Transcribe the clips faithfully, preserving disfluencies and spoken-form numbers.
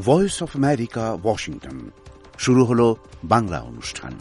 Voice of America, Washington. শুরু হলো বাংলা অনুষ্ঠান।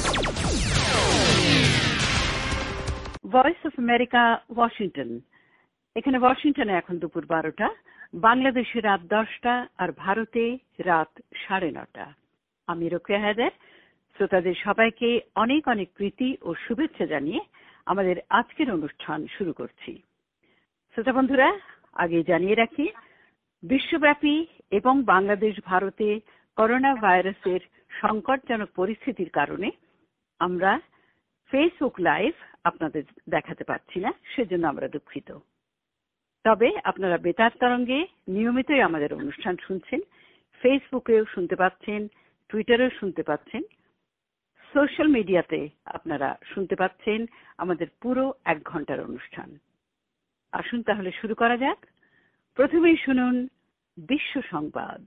Voice of America, Washington. এখানে ওয়াশিংটনে এখন দুপুর বারোটা, বাংলাদেশে রাত দশটা, আর ভারতে রাত সাড়ে নটা। আমি রোকেয়া হায়দার শ্রোতাদের সবাইকে অনেক অনেক প্রীতি ও শুভেচ্ছা জানিয়ে আমাদের আজকের অনুষ্ঠান শুরু করছি। শ্রোতা বন্ধুরা, আগে জানিয়ে রাখি, বিশ্বব্যাপী এবং বাংলাদেশ ভারতে করোনা ভাইরাসের সংকটজনক পরিস্থিতির কারণে আমরা ফেসবুক লাইভ আপনাদের দেখাতে পারছি না, সেজন্য আমরা দুঃখিত। তবে আপনারা বেতার তরঙ্গে নিয়মিতই আমাদের অনুষ্ঠান শুনছেন, ফেসবুকেও শুনতে পাচ্ছেন, টুইটারেও শুনতে পাচ্ছেন, সোশ্যাল মিডিয়াতে আপনারা শুনতে পাচ্ছেন আমাদের পুরো এক ঘন্টার অনুষ্ঠান। আসুন তাহলে শুরু করা যাক। প্রথমেই শুনুন বিশ্ব সংবাদ।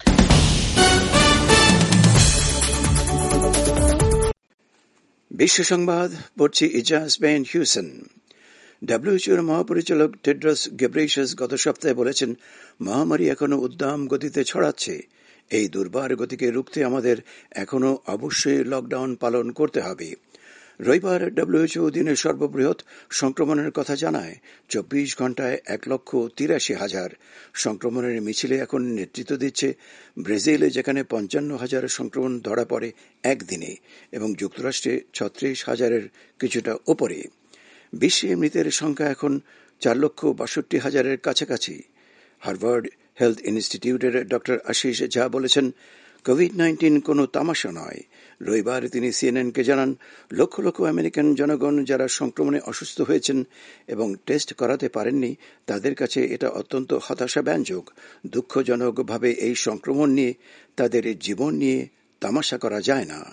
বিশ্ব সংবাদ পড়ছি ইজাজ বেন হিউসেন। ডব্লিউএইচওর মহাপরিচালক টেড্রস গেব্রেইয়েসাস গত সপ্তাহে বলেছেন, মহামারী এখনো উদ্দাম গতিতে ছড়াচ্ছে। এই দুর্বার গতিকে রুখতে আমাদের এখনো অবশ্যই লকডাউন পালন করতে হবে। রবিবার ডব্লিউএইচও দিনের সর্ববৃহৎ সংক্রমণের কথা জানায়। চব্বিশ ঘন্টায় এক লক্ষ তিরাশি হাজার সংক্রমণের মিছিলে এখন নেতৃত্ব দিচ্ছে ব্রাজিলে, যেখানে পঞ্চান্ন হাজার সংক্রমণ ধরা পড়ে একদিনে, এবং যুক্তরাষ্ট্রে ছত্রিশ হাজারের কিছুটা ওপরে। বিশ্বে মৃতের সংখ্যা এখন চার লক্ষ বাষট্টি হাজারের কাছাকাছি। হার্ভার্ড হেলথ ইনস্টিটিউটের ডক্টর আশিস ঝা বলেছেন, কোভিড নাইন্টিন কোনো তামাশা নয়। রবিবার তিনি সিএনএনকে জানান, লক্ষ লক্ষ আমেরিকান জনগণ যারা সংক্রমণে অসুস্থ হয়েছেন এবং টেস্ট করাতে পারেননি, তাদের কাছে এটা অত্যন্ত হতাশাব্যঞ্জক। দুঃখজনকভাবে এই সংক্রমণ নিয়ে, তাদের জীবন নিয়ে তামাশা করা যায় না।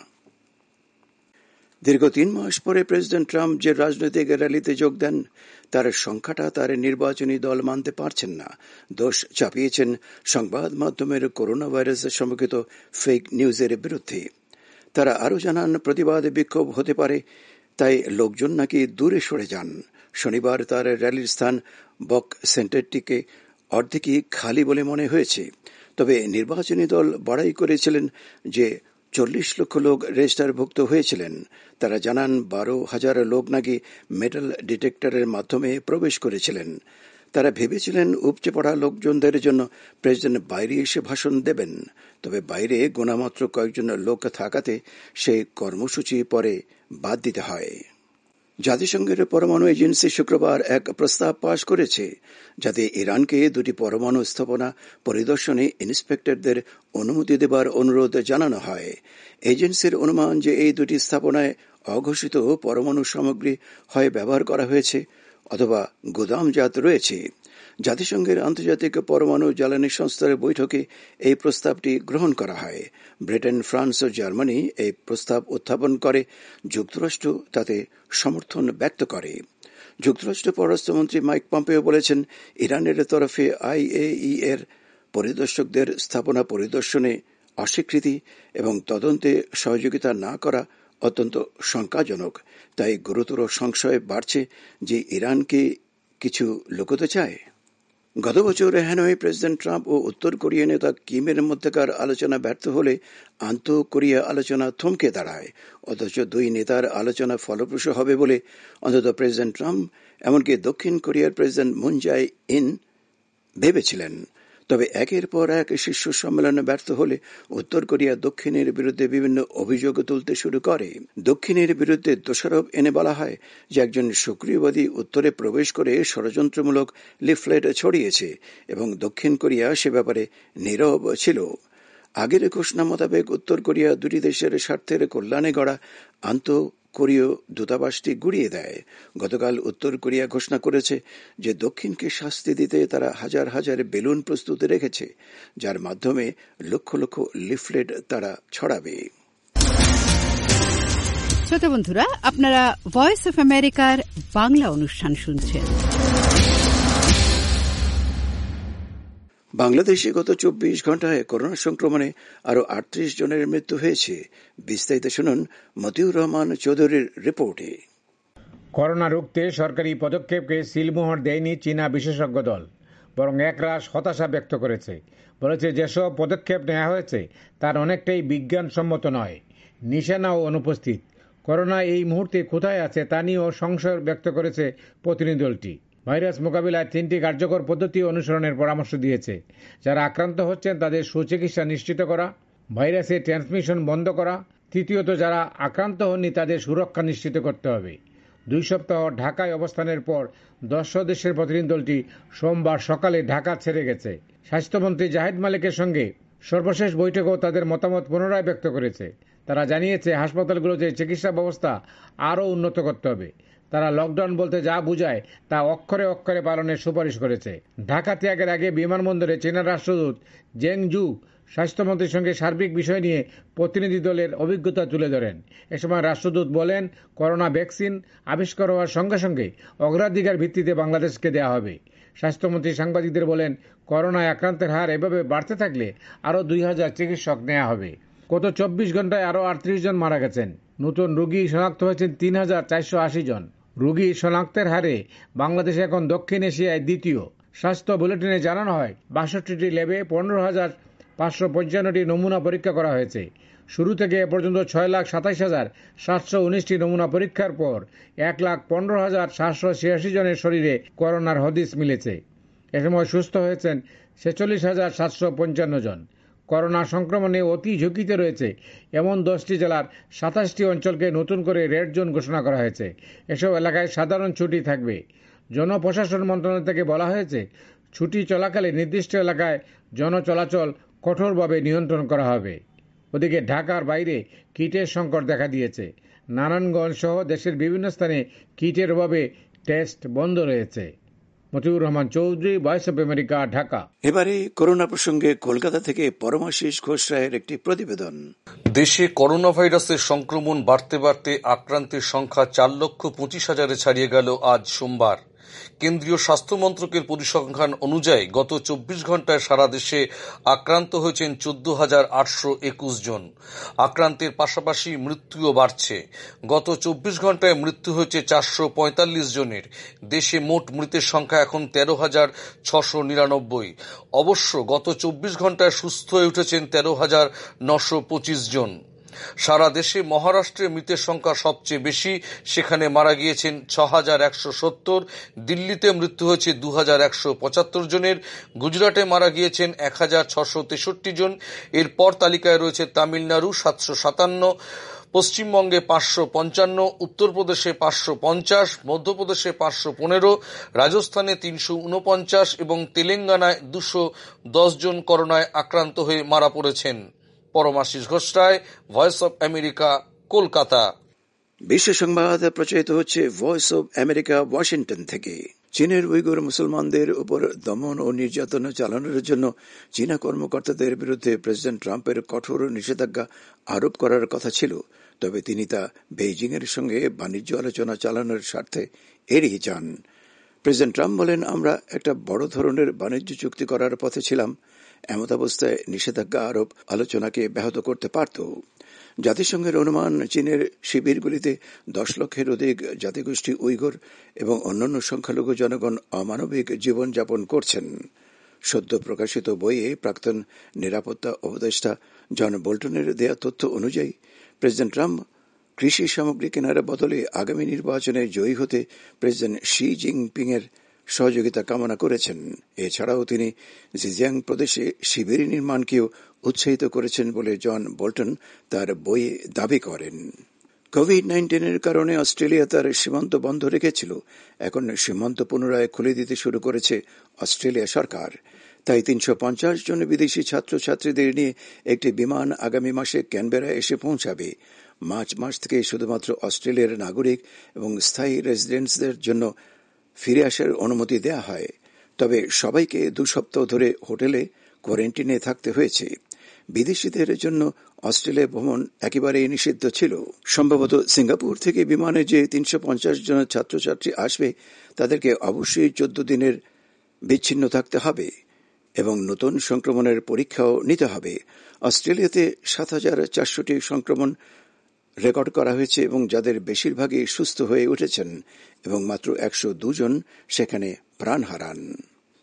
দীর্ঘ তিন মাস পরে প্রেসিডেন্ট ট্রাম্প যে রাজনৈতিক র্যালিতে যোগ দেন, তার সংখ্যাটা তার নির্বাচনী দল মানতে পারছেন না। দোষ চাপিয়েছেন সংবাদ মাধ্যমের করোনা ভাইরাস সম্পর্কিত ফেক নিউজের বিরুদ্ধে। তারা আরও জানান, প্রতিবাদ বিক্ষোভ হতে পারে, তাই লোকজন নাকি দূরে সরে যান। শনিবার তার র্যালির স্থান বক সেন্টারটিকে অর্ধেকই খালি বলে মনে হয়েছে। তবে নির্বাচনী দল বড়াই করেছিলেন যে চল্লিশ লক্ষ লোক রেজিস্টারভুক্ত হয়েছিলেন। তারা জানান, বারো হাজার লোক নাকি মেটাল ডিটেক্টরের মাধ্যমে প্রবেশ করেছিলেন। তারা ভেবেছিলেন উপচে পড়া লোকজনদের জন্য প্রেসিডেন্ট বাইরে এসে ভাষণ দেবেন, তবে বাইরে গোনামাত্র কয়েকজন লোক থাকাতে সেই কর্মসূচি পরে বাদ দিতে হয়। জাতিসংঘের পরমাণু এজেন্সি শুক্রবার এক প্রস্তাব পাশ করেছে, যাতে ইরানকে দুটি পরমাণু স্থাপনা পরিদর্শনে ইন্সপেক্টরদের অনুমতি দেবার অনুরোধ জানানো হয়। এজেন্সির অনুমান যে এই দুটি স্থাপনায় অঘোষিত পরমাণু সামগ্রী হয় ব্যবহার করা হয়েছে অথবা গুদামজাত রয়েছে। জাতিসংঘের আন্তর্জাতিক পরমাণু জ্বালানি সংস্থার বৈঠকে এই প্রস্তাবটি গ্রহণ করা হয়। ব্রিটেন, ফ্রান্স ও জার্মানি এই প্রস্তাব উত্থাপন করে। যুক্তরাষ্ট্র তাতে সমর্থন ব্যক্ত করে। যুক্তরাষ্ট্র পররাষ্ট্রমন্ত্রী মাইক পম্পেও বলেছেন, ইরানের তরফে আইএই এর পরিদর্শকদের স্থাপনা পরিদর্শনে অস্বীকৃতি এবং তদন্তে সহযোগিতা না করা অত্যন্ত শঙ্কাজনক। তাই গুরুতর সংশয় বাড়ছে যে ইরানকে কিছু লুকোতে চায়। গত বছর হ্যানয়ে প্রেসিডেন্ট ট্রাম্প ও উত্তর কোরিয়া নেতা কিমের মধ্যকার আলোচনা ব্যর্থ হলে আন্তঃ কোরিয়া আলোচনা থমকে দাঁড়ায়। অথচ দুই নেতার আলোচনা ফলপ্রসূ হবে বলে অন্তত প্রেসিডেন্ট ট্রাম্প, এমনকি দক্ষিণ কোরিয়ার প্রেসিডেন্ট মুন জাই ইন ভেবেছিলেন। তবে একের পর এক শীর্ষ সম্মেলনে ব্যর্থ হলে উত্তর কোরিয়া দক্ষিণের বিরুদ্ধে বিভিন্ন অভিযোগ তুলতে শুরু করে। দক্ষিণের বিরুদ্ধে দোষারোপ এনে বলা হয় যে একজন সক্রিয়বাদী উত্তরে প্রবেশ করে ষড়যন্ত্রমূলক লিফলেট ছড়িয়েছে এবং দক্ষিণ কোরিয়া সে ব্যাপারে নীরব ছিল। আগের ঘোষণা মোতাবেক উত্তর কোরিয়া দুটি দেশের স্বার্থের কল্যাণে গড়া আন্তঃ কোরীয় দূতাবাসটি গুড়িয়ে দেয়। গতকাল উত্তর কোরিয়া ঘোষণা করেছে যে দক্ষিণকে শাস্তি দিতে তারা হাজার হাজার বেলুন প্রস্তুত রেখেছে, যার মাধ্যমে লক্ষ লক্ষ লিফলেট তারা ছড়াবে। শ্রোতা বন্ধুরা, আপনারা ভয়েস অফ আমেরিকার বাংলা অনুষ্ঠান শুনছেন। বাংলাদেশে গত চব্বিশ ঘন্টায় করোনা সংক্রমণে আরও আটত্রিশ জনের মৃত্যু হয়েছে। বিস্তারিত শুনুন মতিউর রহমান চৌধুরীর রিপোর্টে। করোনা রুখতে সরকারি পদক্ষেপকে সিলমোহর দেয়নি চীনা বিশেষজ্ঞ দল। বরং একরাশ হতাশা ব্যক্ত করেছে। বলেছে যেসব পদক্ষেপ নেওয়া হয়েছে তার অনেকটাই বিজ্ঞানসম্মত নয়, নিশানাও অনুপস্থিত। করোনা এই মুহূর্তে কোথায় আছে তা নিয়েও সংশয় ব্যক্ত করেছে প্রতিনিধি দলটি। ভাইরাস মোকাবিলায় তিনটি কার্যকর পদ্ধতি অনুসরণের পরামর্শ দিয়েছে। যারা আক্রান্ত হচ্ছেন তাদের সুচিকিৎসা নিশ্চিত করা, ভাইরাসের ট্রান্সমিশন বন্ধ করা, তৃতীয়ত যারা আক্রান্ত হননি তাদের সুরক্ষা নিশ্চিত করতে হবে। দুই সপ্তাহ ঢাকায় অবস্থানের পর দশ সদস্যের প্রতিনিধি দলটি সোমবার সকালে ঢাকা ছেড়ে গেছে। স্বাস্থ্যমন্ত্রী জাহিদ মালিকের সঙ্গে সর্বশেষ বৈঠকেও তাদের মতামত পুনরায় ব্যক্ত করেছে। তারা জানিয়েছে হাসপাতালগুলোতে চিকিৎসা ব্যবস্থা আরও উন্নত করতে হবে। তারা লকডাউন বলতে যা বুঝায় তা অক্ষরে অক্ষরে পালনের সুপারিশ করেছে। ঢাকা ত্যাগের আগে বিমানবন্দরে চীনের রাষ্ট্রদূত জেং জু স্বাস্থ্যমন্ত্রীর সঙ্গে সার্বিক বিষয় নিয়ে প্রতিনিধি দলের অভিজ্ঞতা তুলে ধরেন। এ সময় রাষ্ট্রদূত বলেন, করোনা ভ্যাকসিন আবিষ্কার হওয়ার সঙ্গে সঙ্গে অগ্রাধিকার ভিত্তিতে বাংলাদেশকে দেওয়া হবে। স্বাস্থ্যমন্ত্রী সাংবাদিকদের বলেন, করোনায় আক্রান্তের হার এভাবে বাড়তে থাকলে আরও দুই হাজার চিকিৎসক নেওয়া হবে। গত চব্বিশ ঘন্টায় আরও আটত্রিশ জন মারা গেছেন। নতুন রোগী শনাক্ত হয়েছেন তিন হাজার চারশো আশি জন। রোগী শনাক্তের হারে বাংলাদেশ এখন দক্ষিণ এশিয়ায় দ্বিতীয়। স্বাস্থ্য বুলেটিনে জানানো হয় বাষট্টিটি ল্যাবে পনেরো হাজার পাঁচশো পঞ্চান্নটি নমুনা পরীক্ষা করা হয়েছে। শুরু থেকে এ পর্যন্ত ছয় লাখ সাতাইশ হাজার সাতশো উনিশটি নমুনা পরীক্ষার পর এক লাখ পনেরো হাজার সাতশো ছিয়াশি জনের শরীরে করোনার হদিস মিলেছে। এ সময় সুস্থ হয়েছেন ছেচল্লিশ হাজার সাতশো পঞ্চান্ন জন। করোনা সংক্রমণে অতি ঝুঁকিতে রয়েছে এমন দশটি জেলার সাতাশটি অঞ্চলকে নতুন করে রেড জোন ঘোষণা করা হয়েছে। এসব এলাকায় সাধারণ ছুটি থাকবে। জনপ্রশাসন মন্ত্রণালয় থেকে বলা হয়েছে, ছুটি চলাকালে নির্দিষ্ট এলাকায় জনচলাচল কঠোরভাবে নিয়ন্ত্রণ করা হবে। ওদিকে ঢাকার বাইরে কিটের সংকট দেখা দিয়েছে। নারায়ণগঞ্জ সহ দেশের বিভিন্ন স্থানে কিটের অভাবে টেস্ট বন্ধ রয়েছে। Motiur Rahman Chowdhury, voice of America, Dhaka. এবারে করোনা প্রসঙ্গে কলকাতা থেকে পরমাশিস ঘোষ রায়ের একটি প্রতিবেদন। দেশে করোনা ভাইরাসের সংক্রমণ বাড়তে বাড়তে আক্রান্তের সংখ্যা চার লক্ষ পঁচিশ হাজারে ছাড়িয়ে গেল আজ সোমবার। কেন্দ্রীয় স্বাস্থ্য মন্ত্রকের পরিসংখ্যান অনুযায়ী গত চব্বিশ ঘন্টায় সারা দেশে আক্রান্ত হয়েছেন চোদ্দ হাজার আটশো একুশ জন। আক্রান্তের পাশাপাশি মৃত্যুও বাড়ছে। গত চব্বিশ ঘন্টায় মৃত্যু হয়েছে চারশো পঁয়তাল্লিশ জনের। দেশে মোট মৃতের সংখ্যা এখন তেরো হাজার ছশো নিরানব্বই। অবশ্য গত চব্বিশ ঘন্টায় সুস্থ হয়ে উঠেছেন তেরো হাজার নশো পঁচিশ জন। সারা দেশে মহারাষ্ট্রে মৃতের সংখ্যা সবচেয়ে বেশি, সেখানে মারা গিয়েছেন ছ হাজার একশো সত্তর। দিল্লিতে মৃত্যু হয়েছে দু হাজার একশো পঁচাত্তর জনের। গুজরাটে মারা গিয়েছেন এক হাজার ছশো তেষট্টি জন। এরপর তালিকায় রয়েছে তামিলনাড়ু সাতশো সাতান্ন, পশ্চিমবঙ্গে পাঁচশো পঞ্চান্ন, উত্তরপ্রদেশে পাঁচশো পঞ্চাশ, মধ্যপ্রদেশে পাঁচশো পনেরো, রাজস্থানে তিনশো উনপঞ্চাশ এবং তেলেঙ্গানায় দুশো দশ জন করোনায় আক্রান্ত হয়ে মারা পড়েছেন। Paramashis Ghosh Roy, voice of America, Kolkata. বিশ্ব সংবাদ প্রচারিত হচ্ছে ভয়েস অব আমেরিকা, ওয়াশিংটন থেকে। চীনের উইগুর মুসলমানদের উপর দমন ও নির্যাতন চালানোর জন্য চীনা কর্মকর্তাদের বিরুদ্ধে প্রেসিডেন্ট ট্রাম্পের কঠোর নিষেধাজ্ঞা আরোপ করার কথা ছিল, তবে তিনি তা বেইজিং এর সঙ্গে বাণিজ্য আলোচনা চালানোর স্বার্থে এড়িয়ে যান। প্রেসিডেন্ট ট্রাম্প বলেন, আমরা একটা বড় ধরনের বাণিজ্য চুক্তি করার পথে ছিলাম। এমতাবস্থায় নিষেধাজ্ঞা আরোপ আলোচনাকে ব্যাহত করতে পারত। জাতিসংঘের অনুমান, চীনের শিবিরগুলিতে দশ লক্ষের অধিক জাতিগোষ্ঠী উইঘুর এবং অন্যান্য সংখ্যালঘু জনগণ অমানবিক জীবনযাপন করছেন। সদ্য প্রকাশিত বইয়ে প্রাক্তন নিরাপত্তা উপদেষ্টা জন বোল্টনের দেয়া তথ্য অনুযায়ী প্রেসিডেন্ট ট্রাম্প কৃষি সামগ্রী কেনার বদলে আগামী নির্বাচনে জয়ী হতে প্রেসিডেন্ট শি জিনপিং এর সহযোগিতা কামনা করেছেন। এছাড়াও তিনি জিজিয়াং প্রদেশে শিবির নির্মাণকেও উৎসাহিত করেছেন বলে জন বোল্টন তার বইয়ে দাবি করেন। কোভিড নাইন্টিনের কারণে অস্ট্রেলিয়া তার সীমান্ত বন্ধ রেখেছিল। এখন সীমান্ত পুনরায় খুলে দিতে শুরু করেছে অস্ট্রেলিয়া সরকার। তাই তিনশো পঞ্চাশ জন বিদেশি ছাত্রছাত্রীদের নিয়ে একটি বিমান আগামী মাসে ক্যানবেরা এসে পৌঁছাবে। মার্চ মাস থেকে শুধুমাত্র অস্ট্রেলিয়ার নাগরিক এবং স্থায়ী রেসিডেন্টসদের জন্য ফিরে আসার অনুমতি দেয়া হয়। তবে সবাইকে দু সপ্তাহ ধরে হোটেলে কোয়ারেন্টিনে থাকতে হয়েছে। বিদেশিদের জন্য অস্ট্রেলিয়া ভ্রমণ একেবারেই নিষিদ্ধ ছিল। সম্ভবত সিঙ্গাপুর থেকে বিমানে যে তিনশো পঞ্চাশ জন ছাত্রছাত্রী আসবে তাদেরকে অবশ্যই চোদ্দ দিনের বিচ্ছিন্ন থাকতে হবে এবং নতুন সংক্রমণের পরীক্ষাও নিতে হবে। অস্ট্রেলিয়াতে সাত হাজার চারশোটি সংক্রমণ রেকর্ড করা হয়েছে এবং যাদের বেশিরভাগই সুস্থ হয়ে উঠেছেন এবং মাত্র একশো দুজন সেখানে প্রাণ হারান।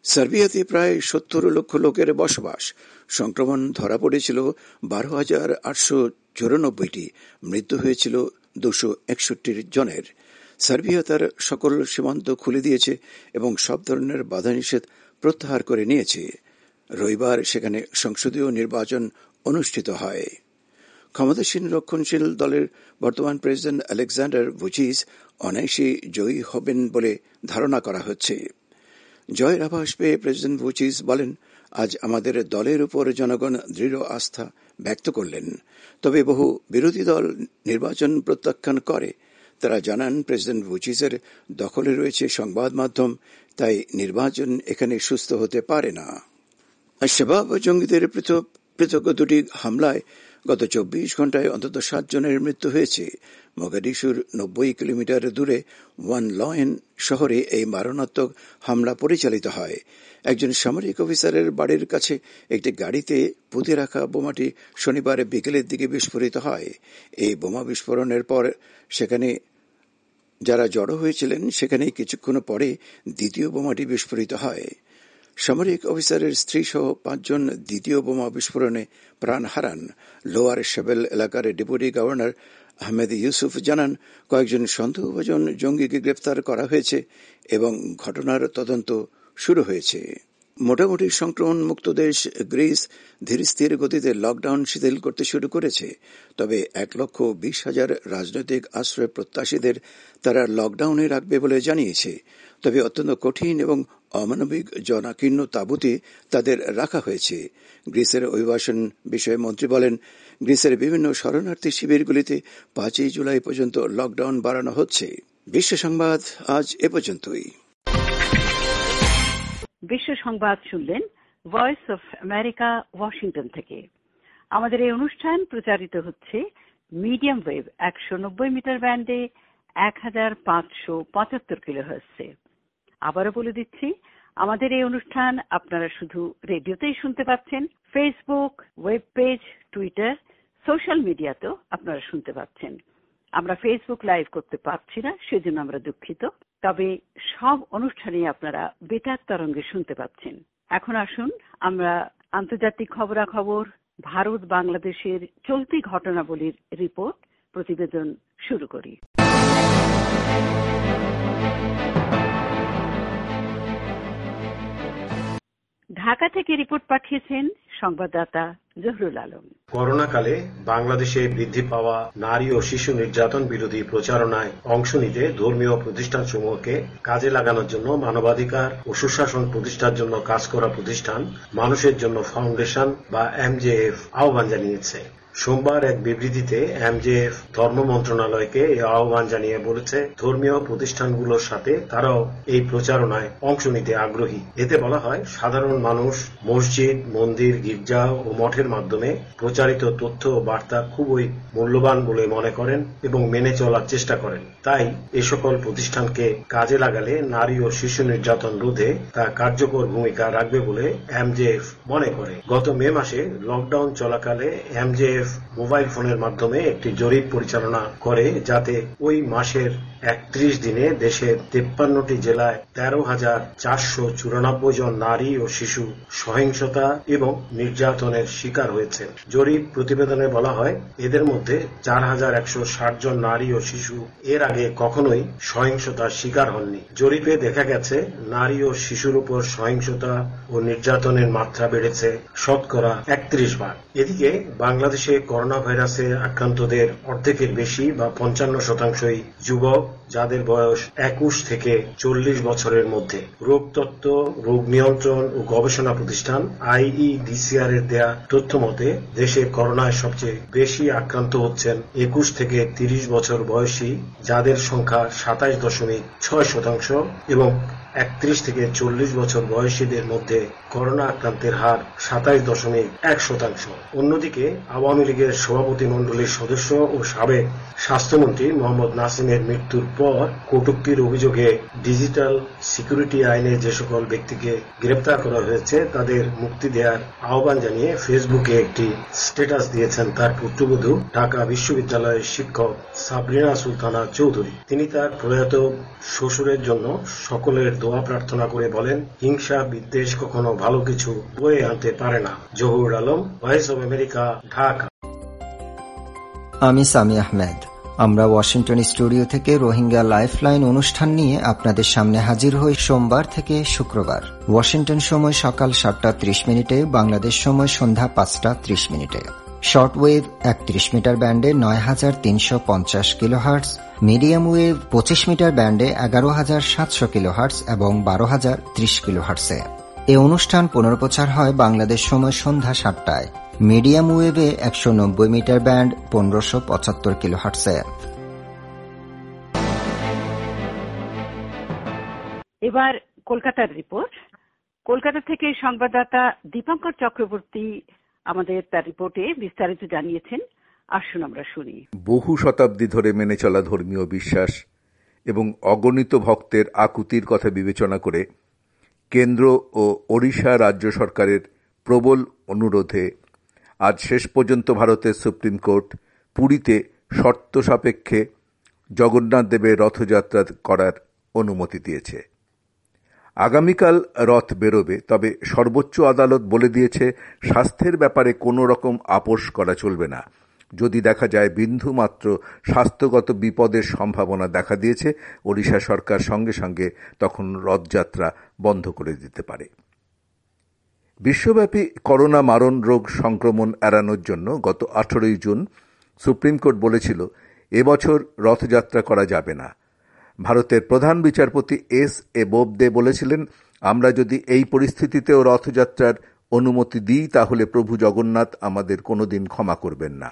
সার্বিয়াতে প্রায় সত্তর লক্ষ লোকের বসবাস। সংক্রমণ ধরা পড়েছিল বারো হাজার আটশো চুরানব্বইটি, মৃত্যু হয়েছিল দুশো একষট্টি জনের। সার্বিয়া তার সকল সীমান্ত খুলে দিয়েছে এবং সব ধরনের বাধানিষেধ প্রত্যাহার করে নিয়েছে। রবিবার সেখানে সংসদীয় নির্বাচন অনুষ্ঠিত হয়। ক্ষমতাসীন রক্ষণশীল দলের বর্তমান প্রেসিডেন্ট আলেকজান্ডার ভুচিচ অনায়াসে জয়ী হবেন বলে ধারণা করা হচ্ছে। জয়ের আভাস পেয়ে প্রেসিডেন্ট ভুচিচ বলেন, আজ আমাদের দলের উপর জনগণ দৃঢ় আস্থা ব্যক্ত করলেন। তবে বহু বিরোধী দল নির্বাচন প্রত্যাখ্যান করে। তারা জানান, প্রেসিডেন্ট ভুচিচের দখলে রয়েছে সংবাদ মাধ্যম, তাই নির্বাচন এখানে সুস্থ হতে পারে না। শাবাব জঙ্গিদের পৃথক পৃথক দুটি হামলায় গত চব্বিশ ঘন্টায় অন্তত সাত জনের মৃত্যু হয়েছে। মোগাদিশুর নব্বই কিলোমিটার দূরে ওয়ান লয়েন শহরে এই মারণাত্মক হামলা পরিচালিত হয়। একজন সামরিক অফিসারের বাড়ির কাছে একটি গাড়িতে পুঁতে রাখা বোমাটি শনিবার বিকেলের দিকে বিস্ফোরিত হয়। এই বোমা বিস্ফোরণের পর সেখানে যারা জড়ো হয়েছিলেন সেখানেই কিছুক্ষণ পরে দ্বিতীয় বোমাটি বিস্ফোরিত হয়। সামরিক অফিসারের স্ত্রী সহ পাঁচজন দ্বিতীয় বোমা বিস্ফোরণে প্রাণ হারান। লোয়ার শেবেল এলাকার ডেপুটি গভর্নর আহমেদ ইউসুফ জানান, কয়েকজন সন্দেহভাজন জঙ্গিকে গ্রেপ্তার করা হয়েছে এবং ঘটনার তদন্ত শুরু হয়েছে। মোটামুটি সংক্রমণ মুক্ত দেশ গ্রিস ধীরস্থির গতিতে লকডাউন শিথিল করতে শুরু করেছে। তবে এক লক্ষ বিশ হাজার রাজনৈতিক আশ্রয় প্রত্যাশীদের তারা লকডাউনে রাখবে বলে জানিয়েছে। তবে অত্যন্ত কঠিন এবং অমানবিক জনাকীর্ণ তাঁবুতে তাদের রাখা হয়েছে। গ্রিসের অভিবাসন বিষয়ে মন্ত্রী বলেন, গ্রিসের বিভিন্ন শরণার্থী শিবিরগুলিতে পাঁচই জুলাই পর্যন্ত লকডাউন বাড়ানো হচ্ছে। বিশ্ব সংবাদ আজ এ পর্যন্তই। বিশ্ব সংবাদ শুনলেন ভয়েস অফ আমেরিকা, ওয়াশিংটন থেকে। আমাদের এই অনুষ্ঠান প্রচারিত হচ্ছে মিডিয়াম ওয়েভ একশো নব্বই মিটার ব্যান্ডে এক হাজার পাঁচশো পঁচাত্তর কিলোহার্টজে। আবারও বলে দিচ্ছি, আমাদের এই অনুষ্ঠান আপনারা শুধু রেডিওতেই শুনতে পাচ্ছেন, Facebook, web page, Twitter, social মিডিয়াতেও আপনারা শুনতে পাচ্ছেন। আমরা ফেসবুক লাইভ করতে পারছি না, সেজন্য আমরা দুঃখিত। তবে সব অনুষ্ঠানেই আপনারা বেতার তরঙ্গে শুনতে পাচ্ছেন। এখন আসুন আমরা আন্তর্জাতিক খবরাখবর, ভারত বাংলাদেশের চলতি ঘটনাবলীর রিপোর্ট প্রতিবেদন শুরু করি। ঢাকা থেকে রিপোর্ট পাঠিয়েছেন সংবাদদাতা জহুরুল আলম। করোনাকালে বাংলাদেশে বৃদ্ধি পাওয়া নারী ও শিশু নির্যাতন বিরোধী প্রচারণায় অংশ নিতে ধর্মীয় প্রতিষ্ঠানসমূহকে কাজে লাগানোর জন্য মানবাধিকার ও সুশাসন প্রতিষ্ঠার জন্য কাজ করা প্রতিষ্ঠান মানুষের জন্য ফাউন্ডেশন বা এমজেএফ আহ্বান জানিয়েছে। সোমবার এক বিবৃতিতে এমজেএফ ধর্ম মন্ত্রণালয়কে এই আহ্বান জানিয়ে বলেছে, ধর্মীয় প্রতিষ্ঠানগুলোর সাথে তারাও এই প্রচারণায় অংশ নিতে আগ্রহী। এতে বলা হয়, সাধারণ মানুষ মসজিদ, মন্দির, গির্জা ও মঠের মাধ্যমে প্রচারিত তথ্য ও বার্তা খুবই মূল্যবান বলে মনে করেন এবং মেনে চলার চেষ্টা করেন। তাই এ সকল প্রতিষ্ঠানকে কাজে লাগালে নারী ও শিশু নির্যাতন রোধে তা কার্যকর ভূমিকা রাখবে বলে এমজেএফ মনে করে। গত মে মাসে লকডাউন চলাকালে এমজেএফ মোবাইল ফোনের মাধ্যমে একটি জরিপ পরিচালনা করে, যাতে ওই মাসের একত্রিশ দিনে দেশের তেপ্পান্নটি জেলায় তেরো হাজার চারশো চুরানব্বই জন নারী ও শিশু সহিংসতা এবং নির্যাতনের শিকার হয়েছে। জরিপ প্রতিবেদনে বলা হয়, এদের মধ্যে চার হাজার একশো ষাট জন নারী ও শিশু এর আগে কখনোই সহিংসতার শিকার হননি। জরিপে দেখা গেছে, নারী ও শিশুর উপর সহিংসতা ও নির্যাতনের মাত্রা বেড়েছে শতকরা একত্রিশ বার। এদিকে বাংলাদেশে করোনা ভাইরাসে আক্রান্তদের অর্ধেকের বেশি বা পঞ্চান্ন শতাংশই যুবক, যাদের বয়স একুশ থেকে চল্লিশ বছরের মধ্যে। রোগতত্ত্ব, রোগ নিয়ন্ত্রণ ও গবেষণা প্রতিষ্ঠান আইইডিসিআর এর দেয়া তথ্য মতে দেশে করোনায় সবচেয়ে বেশি আক্রান্ত হচ্ছেন একুশ থেকে তিরিশ বছর বয়সী, যাদের সংখ্যা সাতাশ দশমিক ছয় শতাংশ এবং একত্রিশ থেকে চল্লিশ বছর বয়সীদের মধ্যে করোনা আক্রান্তের হার সাতাইশ দশমিক এক শতাংশ। অন্যদিকে আওয়ামী লীগের সভাপতি মণ্ডলীর সদস্য ও সাবেক স্বাস্থ্যমন্ত্রী মোহাম্মদ নাসিমের মৃত্যুর পর কটূক্তির অভিযোগে ডিজিটাল সিকিউরিটি আইনে যে সকল ব্যক্তিকে গ্রেপ্তার করা হয়েছে তাদের মুক্তি দেওয়ার আহ্বান জানিয়ে ফেসবুকে একটি স্ট্যাটাস দিয়েছেন তার পুত্রবধূ ঢাকা বিশ্ববিদ্যালয়ের শিক্ষক সাবরিনা সুলতানা চৌধুরী। তিনি তার প্রয়াত শ্বশুরের জন্য সকলের দোয়া প্রার্থনা করে বলেন, হিংসা বিদ্বেষ কখনো ভালো কিছু বয়ে আনতে পারে না। Zahur Alam, voice of America, Dhaka. আমি সামি আহমেদ। আমরা ওয়াশিংটন স্টুডিও থেকে রোহিঙ্গা লাইফলাইন অনুষ্ঠান নিয়ে আপনাদের সামনে হাজির হই সোমবার থেকে শুক্রবার। ওয়াশিংটন সময় সকাল সাতটা ত্রিশ মিনিটে, বাংলাদেশ সময় সন্ধ্যা পাঁচটা ত্রিশ মিনিটে। শর্ট ওয়েভ একত্রিশ মিটার ব্যান্ডে নয় হাজার তিনশো পঞ্চাশ কিলোহার্টজ, মিডিয়াম ওয়েভ পঁচিশ মিটার ব্যান্ডে এগারো হাজার সাতশো কিলোহার্টজ এবং বারো হাজার ত্রিশ কিলোহার্টজে। এই অনুষ্ঠান পুনর্প্রচার হয় বাংলাদেশ সময় সন্ধ্যা সাতটায় মিডিয়াম ওয়েভে একশো নব্বই মিটার ব্যান্ড পনেরোশো পঁচাত্তর কিলোহার্টজে। এবার কলকাতার রিপোর্ট। কলকাতা থেকে সংবাদদাতা দীপঙ্কর চক্রবর্তী আমাদের তার রিপোর্টে বিস্তারিত জানিয়েছেন। আসুন আমরা শুনি। বহু শতাব্দী ধরে মেনে চলা ধর্মীয় বিশ্বাস এবং অগণিত ভক্তের আকুতির কথা বিবেচনা করে কেন্দ্র ও ওড়িশা রাজ্য সরকারের প্রবল অনুরোধে আজ শেষ পর্যন্ত ভারতের সুপ্রিম কোর্ট পুরীতে শর্ত সাপেক্ষে জগন্নাথ দেবের রথযাত্রা করার অনুমতি দিয়েছে। আগামীকাল রথ বেরোবে, তবে সর্বোচ্চ আদালত বলে দিয়েছে স্বাস্থ্যের ব্যাপারে কোনো রকম আপোষ করা চলবে না। যদি দেখা যায় বিন্দুমাত্র স্বাস্থ্যগত বিপদের সম্ভাবনা দেখা দিয়েছে, ওড়িশা সরকার সঙ্গে সঙ্গে তখন রথযাত্রা বন্ধ করে দিতে পারে। বিশ্বব্যাপী করোনা মারণ রোগ সংক্রমণ এড়ানোর জন্য গত আঠারোই জুন সুপ্রিম কোর্ট বলেছিল এবছর রথযাত্রা করা যাবে না। ভারতের প্রধান বিচারপতি এস এ বোবদে বলেছিলেন, আমরা যদি এই পরিস্থিতিতেও রথযাত্রার অনুমতি দিই তাহলে প্রভু জগন্নাথ আমাদের কোনোদিন ক্ষমা করবেন না।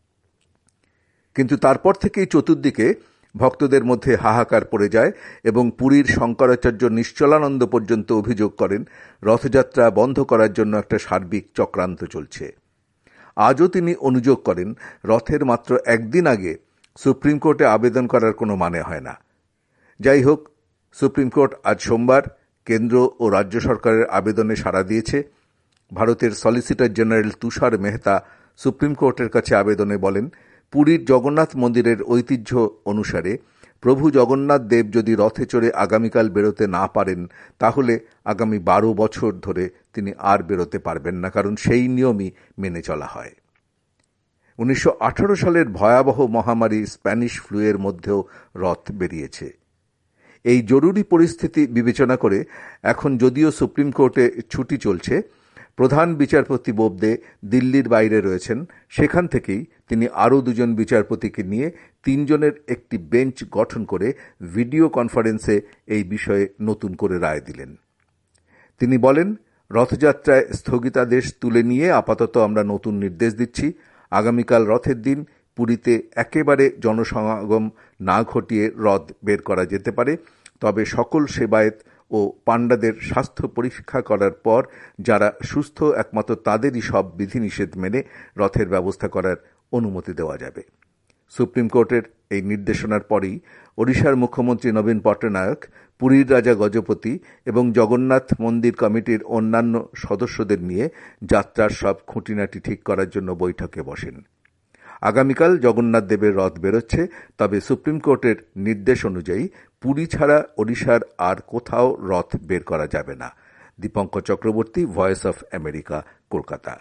কিন্তু তারপর থেকেই চতুর্দিকে ভক্তদের মধ্যে হাহাকার পড়ে যায় এবং পুরীর শঙ্করাচার্য নিশ্চলানন্দ পর্যন্ত অভিযোগ করেন রথযাত্রা বন্ধ করার জন্য একটা সার্বিক চক্রান্ত চলছে। আজও তিনি অনুযোগ করেন রথের মাত্র একদিন আগে সুপ্রিম কোর্টে আবেদন করার কোনো মানে হয় না। যাই হোক, সুপ্রিম কোর্ট আজ সোমবার কেন্দ্র ও রাজ্য সরকারের আবেদনে সাড়া দিয়েছে। ভারতের solicitor general Tushar Mehta supreme কোর্টের কাছে আবেদনে বলেন, পুরীর জগন্নাথ মন্দিরের ঐতিহ্য অনুসারে প্রভু জগন্নাথ দেব যদি রথে চড়ে আগামীকাল বেরোতে না পারেন তাহলে আগামী বারো বছর ধরে তিনি আর বেরোতে পারবেন না, কারণ সেই নিয়মই মেনে চলা হয়। উনিশশো আঠারো সালের ভয়াবহ মহামারী স্প্যানিশ ফ্লুয়ের মধ্যেও রথ বেরিয়েছে। এই জরুরি পরিস্থিতি বিবেচনা করে এখন যদিও সুপ্রিম কোর্টে ছুটি চলছে, প্রধান বিচারপতি বোবদে দিল্লির বাইরে রয়েছেন। সেখান থেকেই তিনি আরও দুজন বিচারপতিকে নিয়ে তিনজনের একটি বেঞ্চ গঠন করে ভিডিও কনফারেন্সে এই বিষয়ে নতুন করে রায় দিলেন। তিনি বলেন, রথযাত্রায় স্থগিতাদেশ তুলে নিয়ে আপাতত আমরা নতুন নির্দেশ দিচ্ছি। আগামীকাল রথের দিন পুরীতে একেবারে জনসমাগম না ঘটিয়ে রথ বের করা যেতে পারে, তবে সকল সেবায়েত ও পাণ্ডাদের স্বাস্থ্য পরীক্ষা করার পর যারা সুস্থ একমাত্র তাদেরই সব বিধিনিষেধ মেনে রথের ব্যবস্থা করার অনুমতি দেওয়া যাবে। সুপ্রিম কোর্টের এই নির্দেশনার পরেই ওড়িশার মুখ্যমন্ত্রী নবীন পট্টনায়ক পুরীর রাজা গজপতি এবং জগন্নাথ মন্দির কমিটির অন্যান্য সদস্যদের নিয়ে যাত্রার সব খুঁটিনাটি ঠিক করার জন্য বৈঠকে বসেন। আগামীকাল জগন্নাথ দেবের রথ বেরোচ্ছে, তবে সুপ্রিম কোর্টের নির্দেশ অনুযায়ী পুরী ছাড়া ওড়িশার আর কোথাও রথ বের করা যাবে না। Dipankar Chakraborty, voice of America, Kolkata.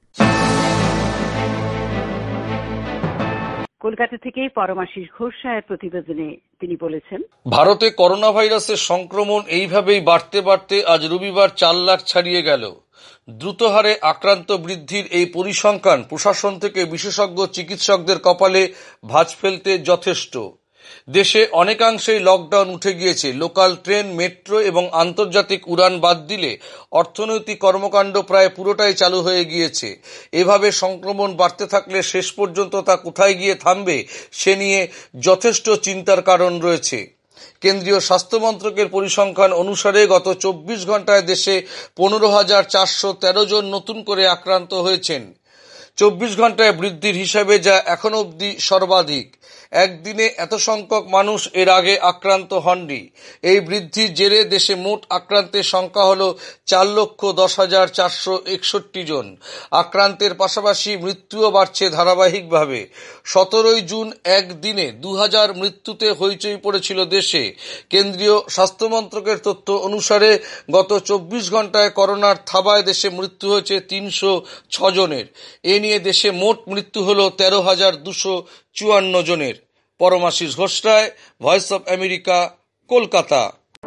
Kolkata থেকে পরমাশিস ঘোষ রায়ের প্রতিবেদনে তিনি বলেছেন, ভারতে করোনা ভাইরাসের সংক্রমণ এইভাবেই বাড়তে বাড়তে আজ রবিবার চার লাখ ছাড়িয়ে গেল। দ্রুত হারে আক্রান্ত বৃদ্ধির এই পরিসংখ্যান প্রশাসন থেকে বিশেষজ্ঞ চিকিৎসকদের কপালে ভাঁজ ফেলতে যথেষ্ট। দেশে অনেকাংশেই লকডাউন উঠে গিয়েছে। লোকাল ট্রেন, মেট্রো এবং আন্তর্জাতিক উড়ান বাদ দিলে অর্থনৈতিক কর্মকাণ্ড প্রায় পুরোটাই চালু হয়ে গিয়েছে। এভাবে সংক্রমণ বাড়তে থাকলে শেষ পর্যন্ত তা কোথায় গিয়ে থামবে সে নিয়ে যথেষ্ট চিন্তার কারণ রয়েছে। কেন্দ্রীয় স্বাস্থ্য মন্ত্রকের পরিসংখ্যান অনুসারে গত চব্বিশ ঘন্টায় দেশে পনেরো হাজার চারশো তেরো জন নতুন করে আক্রান্ত হয়েছেন। চব্বিশ ঘন্টায় বৃদ্ধির হিসাবে যা এখন অবধি সর্বাধিক। একদিনে এত সংখ্যক মানুষ এর আগে আক্রান্ত হননি। এই বৃদ্ধির জেরে দেশে মোট আক্রান্তের সংখ্যা হল চার লক্ষ দশ হাজার চারশো একষট্টি জন। আক্রান্তের পাশাপাশি মৃত্যুও বাড়ছে ধারাবাহিকভাবে। সতেরোই জুন একদিনে দু হাজার মৃত্যুতে হইচই পড়েছিল দেশে। কেন্দ্রীয় স্বাস্থ্য মন্ত্রকের তথ্য অনুসারে গত চব্বিশ ঘন্টায় করোনার থাবায় দেশে মৃত্যু হয়েছে তিনশো ছ জনের। এ নিয়ে দেশে মোট মৃত্যু হল তেরো হাজার দুশো চুয়ান্ন জনের। Paramashis Ghoshroy, voice of America, Kolkata.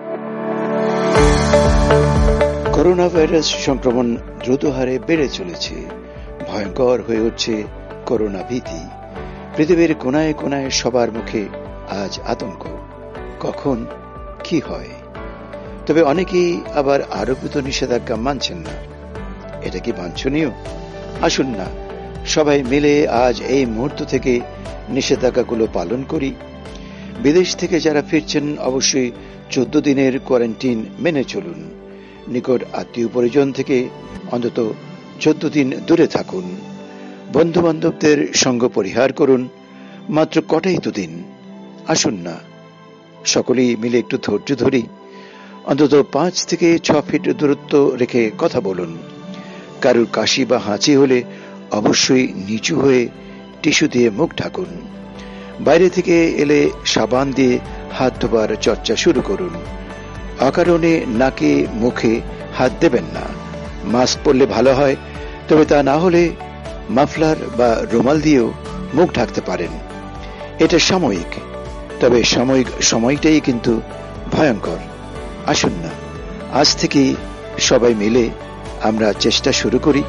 Corona virus সংক্রমণ দ্রুত হারে বেড়ে চলেছে। ভয়ঙ্কর হয়ে উঠছে করোনা ভীতি। পৃথিবীর কোনায় কোনায় সবার মুখে আজ আতঙ্ক। কখন কি হয়? তবে অনেকেই আবার আরোপিত নিষেধাজ্ঞা মানছেন না। এটা কি বাঞ্ছনীয়? আসুন না সবাই মিলে আজ এই মুহূর্ত থেকে নিষেধাজ্ঞাগুলো পালন করি। বিদেশ থেকে যারা ফিরছেন অবশ্যই চোদ্দ দিনের কোয়ারেন্টাইন মেনে চলুন। নিকট আত্মীয় পরিজন থেকে অন্তত চোদ্দ দিন দূরে থাকুন। বন্ধু বান্ধবদের সঙ্গ পরিহার করুন। মাত্র কটাই তো দিন। আসুন না সকলেই মিলে একটু ধৈর্য ধরি। অন্তত পাঁচ থেকে ছ ফিট দূরত্ব রেখে কথা বলুন। কারুর কাশি বা হাঁচি হলে অবশ্যই নিচু হয়ে টিস্যু দিয়ে মুখ ঢাকুন। বাইরে থেকে এলে সাবান দিয়ে হাত ধোবার চর্চা শুরু করুন। অকারণে নাকে মুখে হাত দেবেন না। মাস্ক পরলে ভালো হয়, তবে তা না হলে মাফলার বা রুমাল দিয়েও মুখ ঢাকতে পারেন। এটা সাময়িক, তবে সাময়িক সময়টাই কিন্তু ভয়ঙ্কর। আসুন না আজ থেকে সবাই মিলে আমরা চেষ্টা শুরু করি।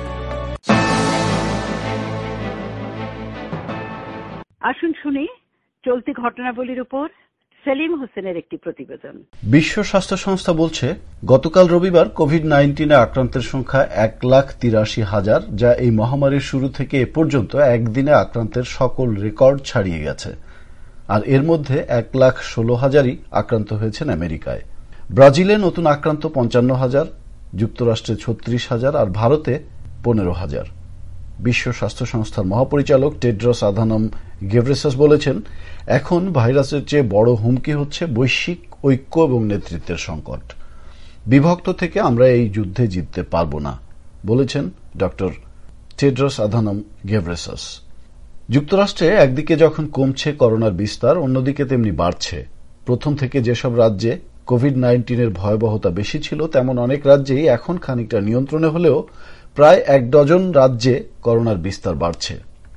আসুন শুনি চলতি ঘটনাবলীর উপর সেলিম হোসেনের একটি প্রতিবেদন। বিশ্ব স্বাস্থ্য সংস্থা বলছে গতকাল রবিবার কোভিড নাইন্টিনে আক্রান্তের সংখ্যা এক লাখ তিরাশি হাজার, যা এই মহামারীর শুরু থেকে এ পর্যন্ত একদিনে আক্রান্তের সকল রেকর্ড ছাড়িয়ে গেছে। আর এর মধ্যে এক লাখ ষোলো হাজারই আক্রান্ত হয়েছেন আমেরিকায়। ব্রাজিলে নতুন আক্রান্ত পঞ্চান্ন হাজার, যুক্তরাষ্ট্রে ছত্রিশ হাজার আর ভারতে পনেরো হাজার। বিশ্ব স্বাস্থ্য সংস্থার মহাপরিচালক টেড্রস আধানম গেব্রেসাস বলেছেন, এখন ভাইরাসের চেয়ে বড় হুমকি হচ্ছে বৈশ্বিক ঐক্য এবং নেতৃত্বের সংকট। বিভক্ত থেকে আমরা এই যুদ্ধে জিততে পারব না, বলেছেন ডক্টর টেড্রস আধানম গেব্রেসাস। যুক্তরাষ্ট্রে একদিকে যখন কমছে করোনার বিস্তার, অন্যদিকে তেমনি বাড়ছে। প্রথম থেকে যেসব রাজ্যে কোভিড নাইন্টিনের ভয়াবহতা বেশি ছিল, তেমন অনেক রাজ্যেই এখন খানিকটা নিয়ন্ত্রণে হলেও প্রায় এক ডজন রাজ্যে করোনার বিস্তার বাড়ছে।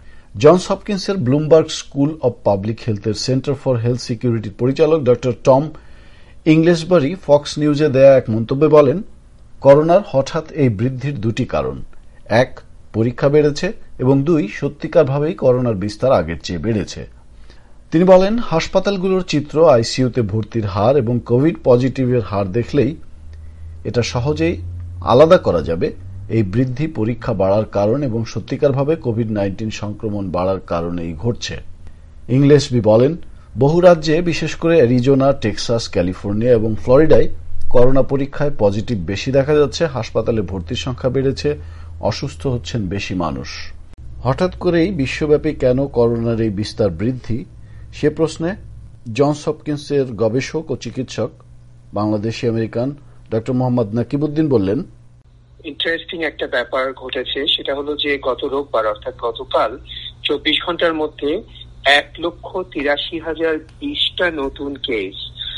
জনস হপকিন্সের ব্লুমবার্গ স্কুল অব পাবলিক হেলথের সেন্টার ফর হেলথ সিকিউরিটির পরিচালক ডক্টর টম ইংলিশবারি ফক্স নিউজে দেয়া এক মন্তব্যে বলেন, করোনার হঠাৎ এই বৃদ্ধির দুটি কারণ। এক, পরীক্ষা বেড়েছে এবং দুই, সত্যিকারভাবেই করোনার বিস্তার আগের চেয়ে বেড়েছে। তিনি বলেন, হাসপাতালগুলোর চিত্র, আইসিইউতে ভর্তির হার এবং কোভিড পজিটিভের হার দেখলেই এটা সহজেই আলাদা করা যাবে এই বৃদ্ধি পরীক্ষা বাড়ার কারণ এবং সত্যিকারভাবে কোভিড নাইন্টিন সংক্রমণ বাড়ার কারণেই ঘটছে। ইংলিশবি বলেন, বহু রাজ্যে বিশেষ করে অ্যারিজোনা, টেক্সাস, ক্যালিফোর্নিয়া এবং ফ্লোরিডায় করোনা পরীক্ষায় পজিটিভ বেশি দেখা যাচ্ছে। হাসপাতালে ভর্তির সংখ্যা বেড়েছে, অসুস্থ হচ্ছেন বেশি মানুষ। হঠাৎ করেই বিশ্বব্যাপী কেন করোনার এই বিস্তার বৃদ্ধি, সে প্রশ্নে জনস হপকিন্সের গবেষক ও চিকিৎসক বাংলাদেশি আমেরিকান ডক্টর মোহাম্মদ নাকিবউদ্দিন বললেন, ইন্টারেস্টিং একটা ব্যাপার ঘটেছে, সেটা হলো যে গত রোববার অর্থাৎ গতকাল চব্বিশ ঘন্টার মধ্যে এক লক্ষ তিরাশি হাজার বিশটা নতুন কেস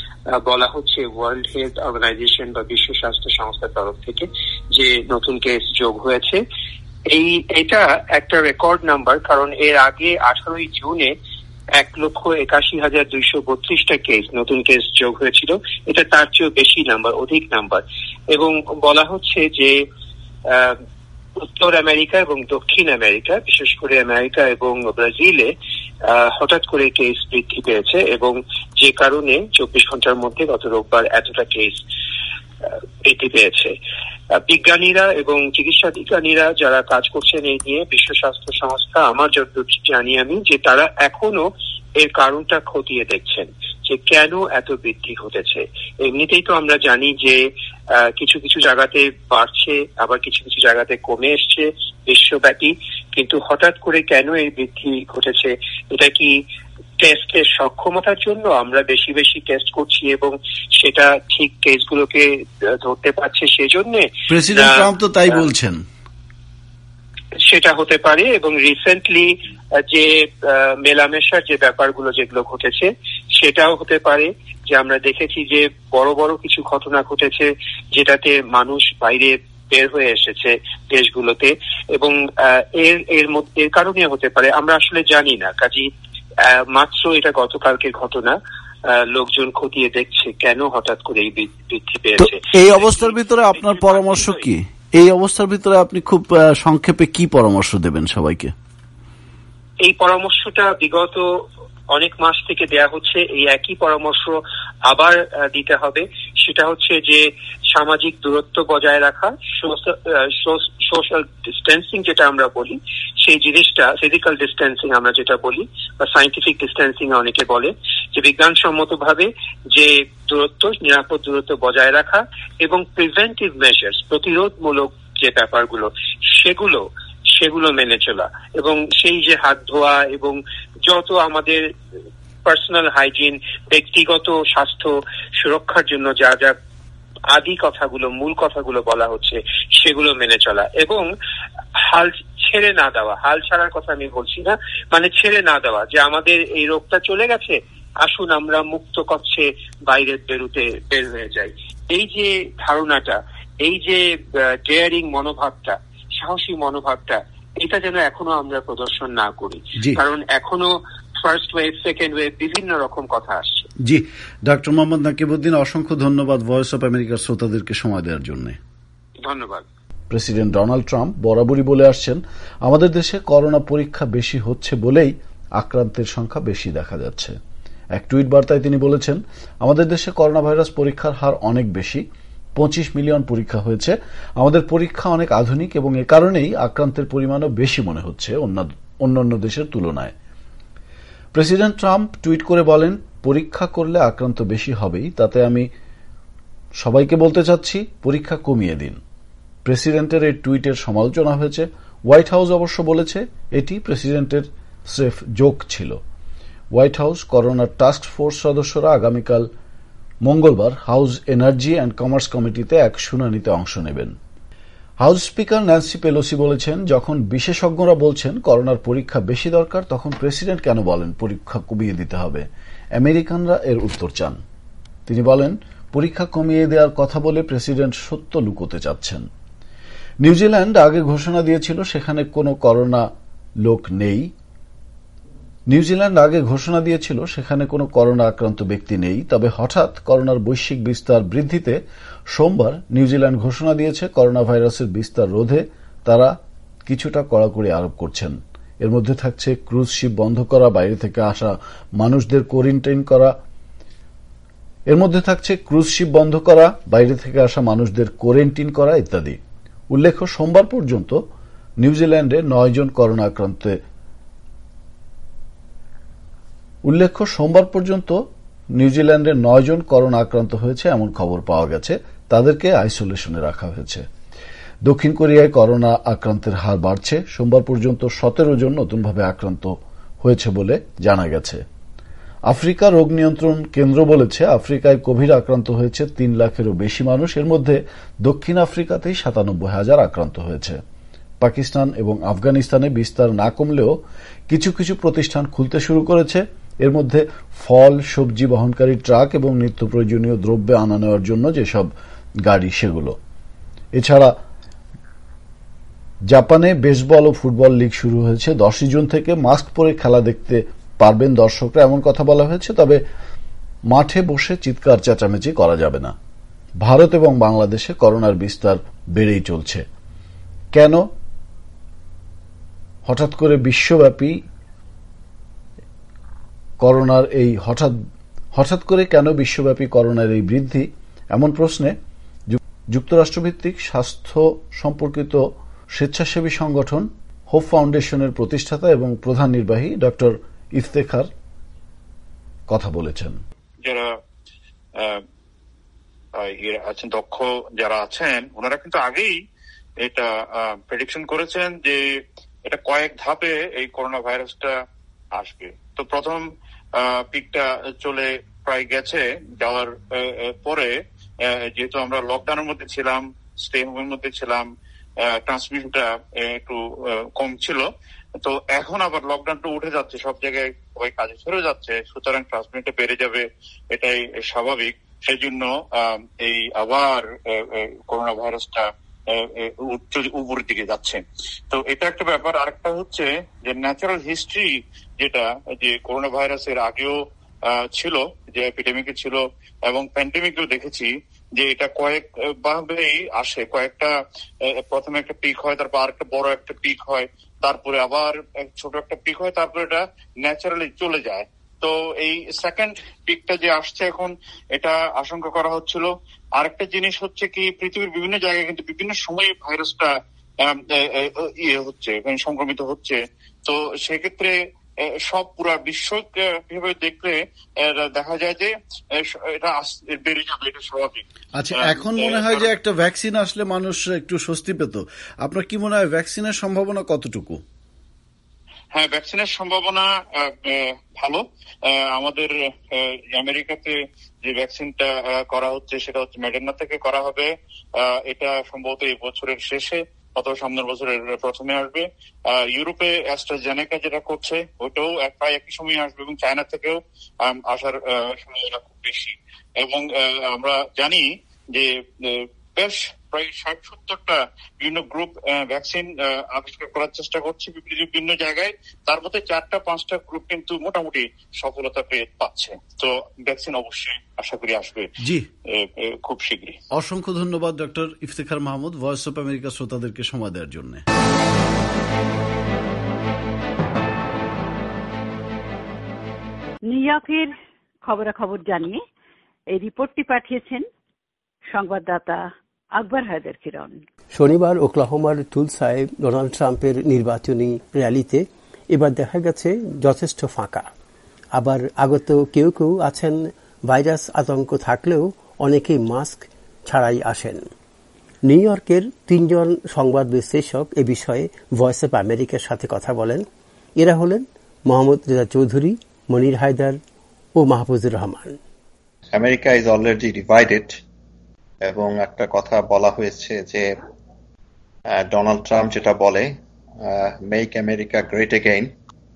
বলা হচ্ছে ওয়ার্ল্ড হেলথ অর্গানাইজেশন বা বিশ্ব স্বাস্থ্য সংস্থার তরফ থেকে যে নতুন কেস যোগ হয়েছে। এই এটা একটা রেকর্ড নাম্বার, কারণ এর আগে আঠারোই জুনে এক লক্ষ একাশি হাজার দুইশো বত্রিশটা কেস নতুন কেস যোগ হয়েছিল। এটা তার চেয়েও বেশি নাম্বার, অধিক নাম্বার। এবং বলা হচ্ছে যে উত্তর আমেরিকা এবং দক্ষিণ আমেরিকা, বিশেষ করে আমেরিকা এবং ব্রাজিলে হঠাৎ করে কেস বৃদ্ধি পেয়েছে এবং যে কারণে চব্বিশ ঘন্টার মধ্যে গত রোববার এতটা কেস বৃদ্ধি পেয়েছে। বিজ্ঞানীরা এবং চিকিৎসা বিজ্ঞানীরা যারা কাজ করছেন এই নিয়ে, বিশ্ব স্বাস্থ্য সংস্থা, আমার যতদূর জানি আমি, যে তারা এখনো এর কারণটা খতিয়ে দেখছেন যে কেন এত বৃদ্ধি ঘটেছে। এমনিতেই তো আমরা জানি যে কিছু কিছু জায়গাতে বাড়ছে, আবার কিছু কিছু জায়গাতে কমে এসছে বিশ্বব্যাপী, কিন্তু হঠাৎ করে কেন এই বৃদ্ধি ঘটেছে, এটা কি টেস্টের সক্ষমতার জন্য আমরা বেশি বেশি টেস্ট করছি এবং সেটা ঠিক কেসগুলোকে ধরতে পারছে সেজন্য প্রেসিডেন্ট ট্রাম্প তো তাই বলছেন। সেটা হতে পারে, এবং রিসেন্টলি যে মেলামেশার যে ব্যাপারগুলো যেগুলো ঘটেছে সেটাও হতে পারে যে আমরা দেখেছি যে বড় বড় কিছু ঘটনা ঘটেছে যেটাতে মানুষ বাইরে বের হয়ে এসেছে দেশগুলোতে, এবং এর এর মধ্যে এর কারণে হতে পারে, আমরা আসলে জানি না। কাজী মাত্র এটা গতকালকের ঘটনা, লোকজন খতিয়ে দেখছে কেন হঠাৎ করে এই বৃদ্ধি পেয়েছে। এই অবস্থার ভিতরে আপনার পরামর্শ কি? এই অবস্থার ভিতরে আপনি খুব সংক্ষেপে কি পরামর্শ দেবেন সবাইকে? এই পরামর্শটা বিগত অনেক মাস থেকে দেয়া হচ্ছে, এই একই পরামর্শ আবার দিতে হবে। সেটা হচ্ছে যে সামাজিক দূরত্ব বজায় রাখা, সোশ্যাল ডিস্টেন্সিং যেটা আমরা বলি, সেই জিনিসটা ফিজিক্যাল ডিস্টেন্সিং আমরা যেটা বলি, বা সায়েন্টিফিক ডিস্টেন্সিং অনেকে বলে, যে বিজ্ঞানসম্মত ভাবে যে দূরত্ব, নিরাপদ দূরত্ব বজায় রাখা, এবং প্রিভেন্টিভ মেজার্স, প্রতিরোধমূলক যে ব্যাপারগুলো সেগুলো সেগুলো মেনে চলা, এবং সেই যে হাত ধোয়া এবং যত আমাদের পার্সোনাল হাইজিন, ব্যক্তিগত স্বাস্থ্য সুরক্ষার জন্য যা যা আদি কথাগুলো, মূল কথাগুলো বলা হচ্ছে সেগুলো মেনে চলা, এবং হাল ছেড়ে না দেওয়া। হাল ছাড়ার কথা আমি বলছি না, মানে ছেড়ে না দেওয়া যে আমাদের এই রোগটা চলে গেছে, আসুন আমরা মুক্ত কক্ষে বাইরে বেরোতে বের হয়ে যাই। এই যে ধারণাটা, এই যে ডেয়ারিং মনোভাবটা, সাহসী মনোভাবটা, এটা যেন এখনো আমরা প্রদর্শন না করি, কারণ এখনো ফার্স্ট ওয়েভ, সেকেন্ড ওয়েভ, বিভিন্ন রকম কথা আসছে। জি, ডক্টর মোহাম্মদ নাকিবউদ্দিন, অসংখ্য ধন্যবাদ ভয়েস অফ আমেরিকার শ্রোতাদেরকে সময় দেওয়ার জন্য। ধন্যবাদ। প্রেসিডেন্ট ডোনাল্ড ট্রাম্প বরাবরই বলে আসছেন, আমাদের দেশে করোনা পরীক্ষা বেশি হচ্ছে বলেই আক্রান্তের সংখ্যা বেশি দেখা যাচ্ছে। এক টুইট বার্তায় তিনি বলেছেন, আমাদের দেশে করোনা ভাইরাস পরীক্ষার হার অনেক বেশি, পঁচিশ মিলিয়ন পরীক্ষা হয়েছে। আমাদের পরীক্ষা অনেক আধুনিক এবং এ কারণেই আক্রান্তের পরিমাণও বেশি মনে হচ্ছে অন্যান্য দেশের তুলনায়। প্রেসিডেন্ট ট্রাম্প টুইট করে বলেন, পরীক্ষা করলে আক্রান্ত বেশি হবেই, তাতে আমি সবাইকে বলতে চাচ্ছি পরীক্ষা কমিয়ে দিন। প্রেসিডেন্টের এই টুইটের সমালোচনা হয়েছে। হোয়াইট হাউস অবশ্য বলেছে এটি প্রেসিডেন্টের স্রেফ জোক ছিল। হোয়াইট হাউস করোনার টাস্ক ফোর্স সদস্যরা আগামীকাল মঙ্গলবার হাউস এনার্জি অ্যান্ড কমার্স কমিটিতে এক শুনানিতে অংশ নেবেন। হাউস স্পিকার ন্যান্সি পেলোসি বলেছেন, যখন বিশেষজ্ঞরা বলছেন করোনার পরীক্ষা বেশি দরকার, তখন প্রেসিডেন্ট কেন বলেন পরীক্ষা কমিয়ে দিতে হবে? আমেরিকানরা এর উত্তর চান। তিনি বলেন, পরীক্ষা কমিয়ে দেওয়ার কথা বলে প্রেসিডেন্ট সত্য লুকোতে চাচ্ছেন। নিউজিল্যান্ড আগে ঘোষণা দিয়েছিল সেখানে কোনো করোনা লোক নেই নিউজিল্যান্ড আগে ঘোষণা দিয়েছিল সেখানে কোনো করোনা আক্রান্ত ব্যক্তি নেই। তবে হঠাৎ করোনার বৈশ্বিক বিস্তার বৃদ্ধিতে সোমবার নিউজিল্যান্ড ঘোষণা দিয়েছে করোনা ভাইরাসের বিস্তার রোধে তারা কিছুটা কড়াকড়ি আরোপ করছেন। এর মধ্যে থাকছে ক্রুজ শিপ বন্ধ করা, বাইরে থেকে আসা মানুষদের কোয়ারেন্টাইন করা এর মধ্যে থাকছে ক্রুজ শিপ বন্ধ করা, বাইরে থেকে আসা মানুষদের কোয়ারেন্টাইন করা ইত্যাদি। উল্লেখ্য, সোমবার পর্যন্ত নিউজিল্যান্ডে নয় জন করোনা আক্রান্তে উল্লেখ্য সোমবার পর্যন্ত নিউজিল্যান্ডে নয় জন করোনা আক্রান্ত হয়েছে এমন খবর পাওয়া গেছে। তাদেরকে আইসোলেশনে রাখা হয়েছে। দক্ষিণ কোরিয়ায় করোনা আক্রান্তের হার বাড়ছে। সোমবার পর্যন্ত সতেরো জন নতুনভাবে আক্রান্ত হয়েছে বলে জানা গেছে। আফ্রিকা রোগ নিয়ন্ত্রণ কেন্দ্র বলেছে, আফ্রিকায় কোভিড আক্রান্ত হয়েছে তিন লাখেরও বেশি মানুষ। এর মধ্যে দক্ষিণ আফ্রিকাতেই সাতানব্বই হাজার আক্রান্ত হয়েছে। পাকিস্তান এবং আফগানিস্তানে বিস্তার না কমলেও কিছু কিছু প্রতিষ্ঠান খুলতে শুরু করেছে। এর মধ্যে ফল, সবজি বহনকারী ট্রাক এবং নিত্য প্রয়োজনীয় দ্রব্য আনা নেওয়ার জন্য যেসব গাড়ি সেগুলো। এছাড়া জাপানে বেসবল ও ফুটবল লিগ শুরু হয়েছে। দশই জুন থেকে মাস্ক পরে খেলা দেখতে পারবেন দর্শকরা, এমন কথা বলা হয়েছে। তবে মাঠে বসে চিৎকার চেঁচামেচি করা যাবে না। ভারত এবং বাংলাদেশে করোনার বিস্তার বেড়েই চলছে। কেন হঠাৎ করে বিশ্বব্যাপী করোনার এই হঠাৎ হঠাৎ করে কেন বিশ্বব্যাপী করোনার এই বৃদ্ধি, এমন প্রশ্নে যুক্তরাষ্ট্রভিত্তিক স্বাস্থ্য সম্পর্কিত স্বেচ্ছাসেবী সংগঠন হোপ ফাউন্ডেশনের প্রতিষ্ঠাতা এবং প্রধান নির্বাহী ডক্টর ইফতেখার কথা বলেছেন। যারা আছেন, দক্ষ যারা আছেন, ওনারা কিন্তু আগেই এটা প্রেডিকশন করেছেন যে এটা কয়েক ধাপে এই করোনা ভাইরাসটা আসবে। তো প্রথম পিকটা চলে প্রায় গেছে, যাওয়ার পরে যেহেতু আমরা লকডাউনের মধ্যে ছিলাম, স্টে হোমের মধ্যে ছিলাম, ট্রান্সমিশনটা একটু কম ছিল, তো এখন আবার লকডাউনটা উঠে যাচ্ছে, সব জায়গায় সবাই কাজে ছেড়ে যাচ্ছে, সুতরাং ট্রান্সমিশনটা বেড়ে যাবে, এটাই স্বাভাবিক। সেই জন্য এই আবার করোনা ভাইরাসটা উপরের দিকে যাচ্ছে। তো এটা একটা ব্যাপার। আরেকটা হচ্ছে যে ন্যাচারাল হিস্ট্রি, যেটা যে করোনা ভাইরাসের আগেও ছিল, যে এপিডেমিকে ছিল এবং প্যান্ডেমিকেও দেখেছি যে এটা কয়েক ভাবেই আসে। কয়েকটা প্রথমে একটা পিক হয়, তারপর আরেকটা বড় একটা পিক হয়, তারপরে আবার ছোট একটা পিক হয়, তারপরে এটা ন্যাচারালি চলে যায়। তো এই সেকেন্ড পিকটা যে আসছে এখন, এটা আশঙ্কা করা হচ্ছিল। আরেকটা জিনিস হচ্ছে কি, পৃথিবীর বিভিন্ন জায়গায় কিন্তু বিভিন্ন সময়ে ভাইরাসটা ইয়ে হচ্ছে, সংক্রমিত হচ্ছে। তো সেক্ষেত্রে সব পুরা বিশ্ব ভেবে দেখলে দেখা যায় যে এটা বেড়ে যাবে, এটা স্বাভাবিক। আচ্ছা, এখন মনে হয় যে একটা ভ্যাকসিন আসলে মানুষ একটু স্বস্তি পেত। আপনার কি মনে হয় ভ্যাকসিনের সম্ভাবনা কতটুকু? হ্যাঁ, ভ্যাকসিনের সম্ভাবনা ভালো। আমাদের আমেরিকাতে যে ভ্যাকসিনটা করা হচ্ছে সেটা হচ্ছে মডার্না থেকে করা হবে। এটা সম্ভবত এই বছরের শেষে অথবা সামনের বছরের প্রথমে আসবে। ইউরোপে অ্যাস্ট্রাজেনেকা যেটা করছে ওটাও প্রায় একই সময় আসবে, এবং চায়না থেকেও আসার সম্ভাবনা খুব বেশি। এবং আমরা জানি যে বেশ প্রায় ষাট সত্তরটা বিভিন্ন গ্রুপ ভ্যাকসিন আবিষ্কার করার চেষ্টা করছে বিভিন্ন জায়গায়। তার মধ্যে চারটা পাঁচটা গ্রুপ কিন্তু মোটামুটি সফলতা পেয়ে পাচ্ছে। তো ভ্যাকসিন অবশ্যই আশা করি আসবে জি খুব শীঘ্রই। অসংখ্য ধন্যবাদ doctor Iftekhar Mahmud, voice of America শ্রোতাদেরকে সময় দেওয়ার জন্য। নিউ ইয়র্কের খবরাখবর জানিয়ে এই রিপোর্টটি পাঠিয়েছেন সংবাদদাতা আকবর হায়দার কিরণ। শনিবার ওকলাহোমার তুলসায় ডোনাল্ড ট্রাম্পের নির্বাচনী র্যালিতে এবার দেখা গেছে যথেষ্ট ফাঁকা। আবার আগত কেউ কেউ আছেন ভাইরাস আতঙ্ক থাকলেও অনেকেই মাস্ক ছাড়াই আসেন। নিউ ইয়র্কের তিনজন সংবাদ বিশ্লেষক এ বিষয়ে ভয়েস অফ আমেরিকার সাথে কথা বলেন। এরা হলেন মোহাম্মদ রেজা চৌধুরী, মনির হায়দার ও Mahfuzur Rahman. America is already divided, এবং একটা কথা বলা হয়েছে যে ডোনাল্ড ট্রাম্প যেটা বলে মেক আমেরিকা গ্রেট এগেইন,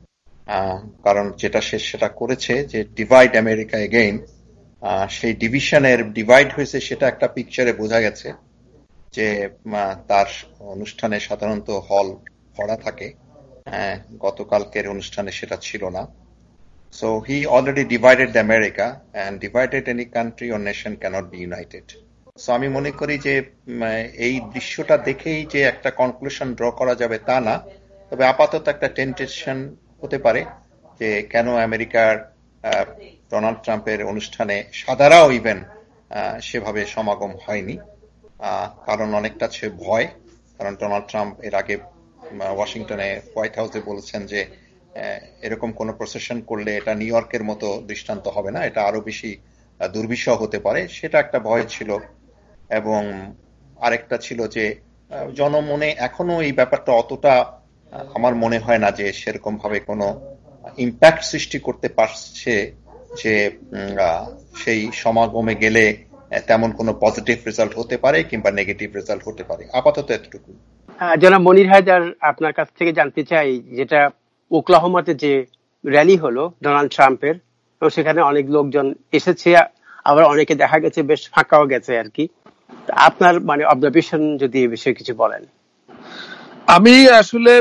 কারণ যেটা সে সেটা করেছে যে ডিভাইড আমেরিকা এগেইন, সেই ডিভিশনের ডিভাইড হয়েছে সেটা একটা পিকচারে বোঝা গেছে। যে তার অনুষ্ঠানে সাধারণত হল ভরা থাকে, গতকালকের অনুষ্ঠানে সেটা ছিল না। So he already divided the America, and divided any country or nation cannot be united. So আমি মনে করি যে এই দৃশ্যটা দেখেই যে একটা কনক্লুশন ড্র করা যাবে তা না, তবে আপাতত একটা টেন্টেশন হতে পারে যে কেন আমেরিকার ডোনাল্ড ট্রাম্পের অনুষ্ঠানে সাদারাও ইভেন সেভাবে সমাগম হয়নি। কারণ অনেকটা সে ভয়, কারণ ডোনাল্ড ট্রাম্প এর আগে ওয়াশিংটনে হোয়াইট হাউসে বলেছেন যে এরকম কোন প্রসেশন করলে এটা নিউ ইয়র্কের মতো দৃষ্টান্ত হবে না, এটা আরো বেশি দুর্বিষহ হতে পারে, সেটা একটা ভয় ছিল। এবং আরেকটা ছিল যে জনমনে এখনো এই ব্যাপারটা অতটা আমার মনে হয় না যে সেরকম ভাবে কোনো ইম্প্যাক্ট সৃষ্টি করতে পারছে যে সেই সমাগমে গেলে তেমন কোনো পজিটিভ রেজাল্ট হতে পারে কিংবা নেগেটিভ রেজাল্ট হতে পারে। আপাতত এতটুকু। জনাব মনির হায়দার, আপনার কাছ থেকে জানতে চাই, যেটা ওকলাহোমাতে যে র্যালি হলো ডোনাল্ড ট্রাম্পের, সেখানে অনেক লোকজন এসেছে, আবার অনেকে দেখা গেছে বেশ ফাঁকাও গেছে আর কি। আপনার মানে অবজারভেশন যদি এই বিষয়ে কিছু বলেন। আমি আসলে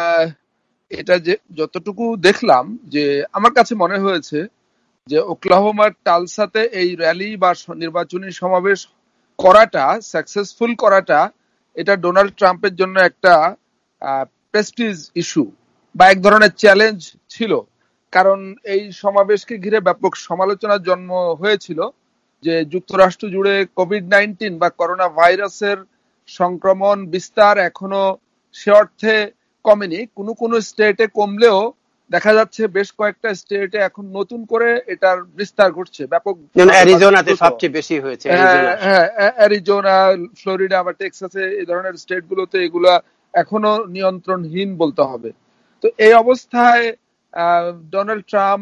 এটা যে যতটুকু দেখলাম, যে আমার কাছে মনে হয়েছে যে ওকলাহোমার টালসাতে এই র্যালি বা নির্বাচনী সমাবেশ করাটা, সাকসেসফুল করাটা, এটা ডোনাল্ড ট্রাম্পের জন্য একটা প্রেস্টিজ ইস্যু বা এক ধরনের চ্যালেঞ্জ ছিল। কারণ এই সমাবেশকে ঘিরে ব্যাপক সমালোচনার জন্ম হয়েছিল যে যুক্তরাষ্ট্র জুড়ে কোভিড নাইন্টিন বা করোনা ভাইরাসের সংক্রমণ বিস্তার এখনো সে অর্থে কমেনি। কোনো কোনো স্টেটে কমলেও দেখা যাচ্ছে বেশ কয়েকটা স্টেটে এখন নতুন করে এটার বিস্তার ঘটছে ব্যাপক। অ্যারিজোনাতে সবচেয়ে বেশি হয়েছে, হ্যাঁ অ্যারিজোনা, ফ্লোরিডা বা টেক্সাসে এই ধরনের স্টেট গুলোতে এগুলা এখনো নিয়ন্ত্রণহীন বলতে হবে। তো এই অবস্থায় ডোনাল্ড ট্রাম্প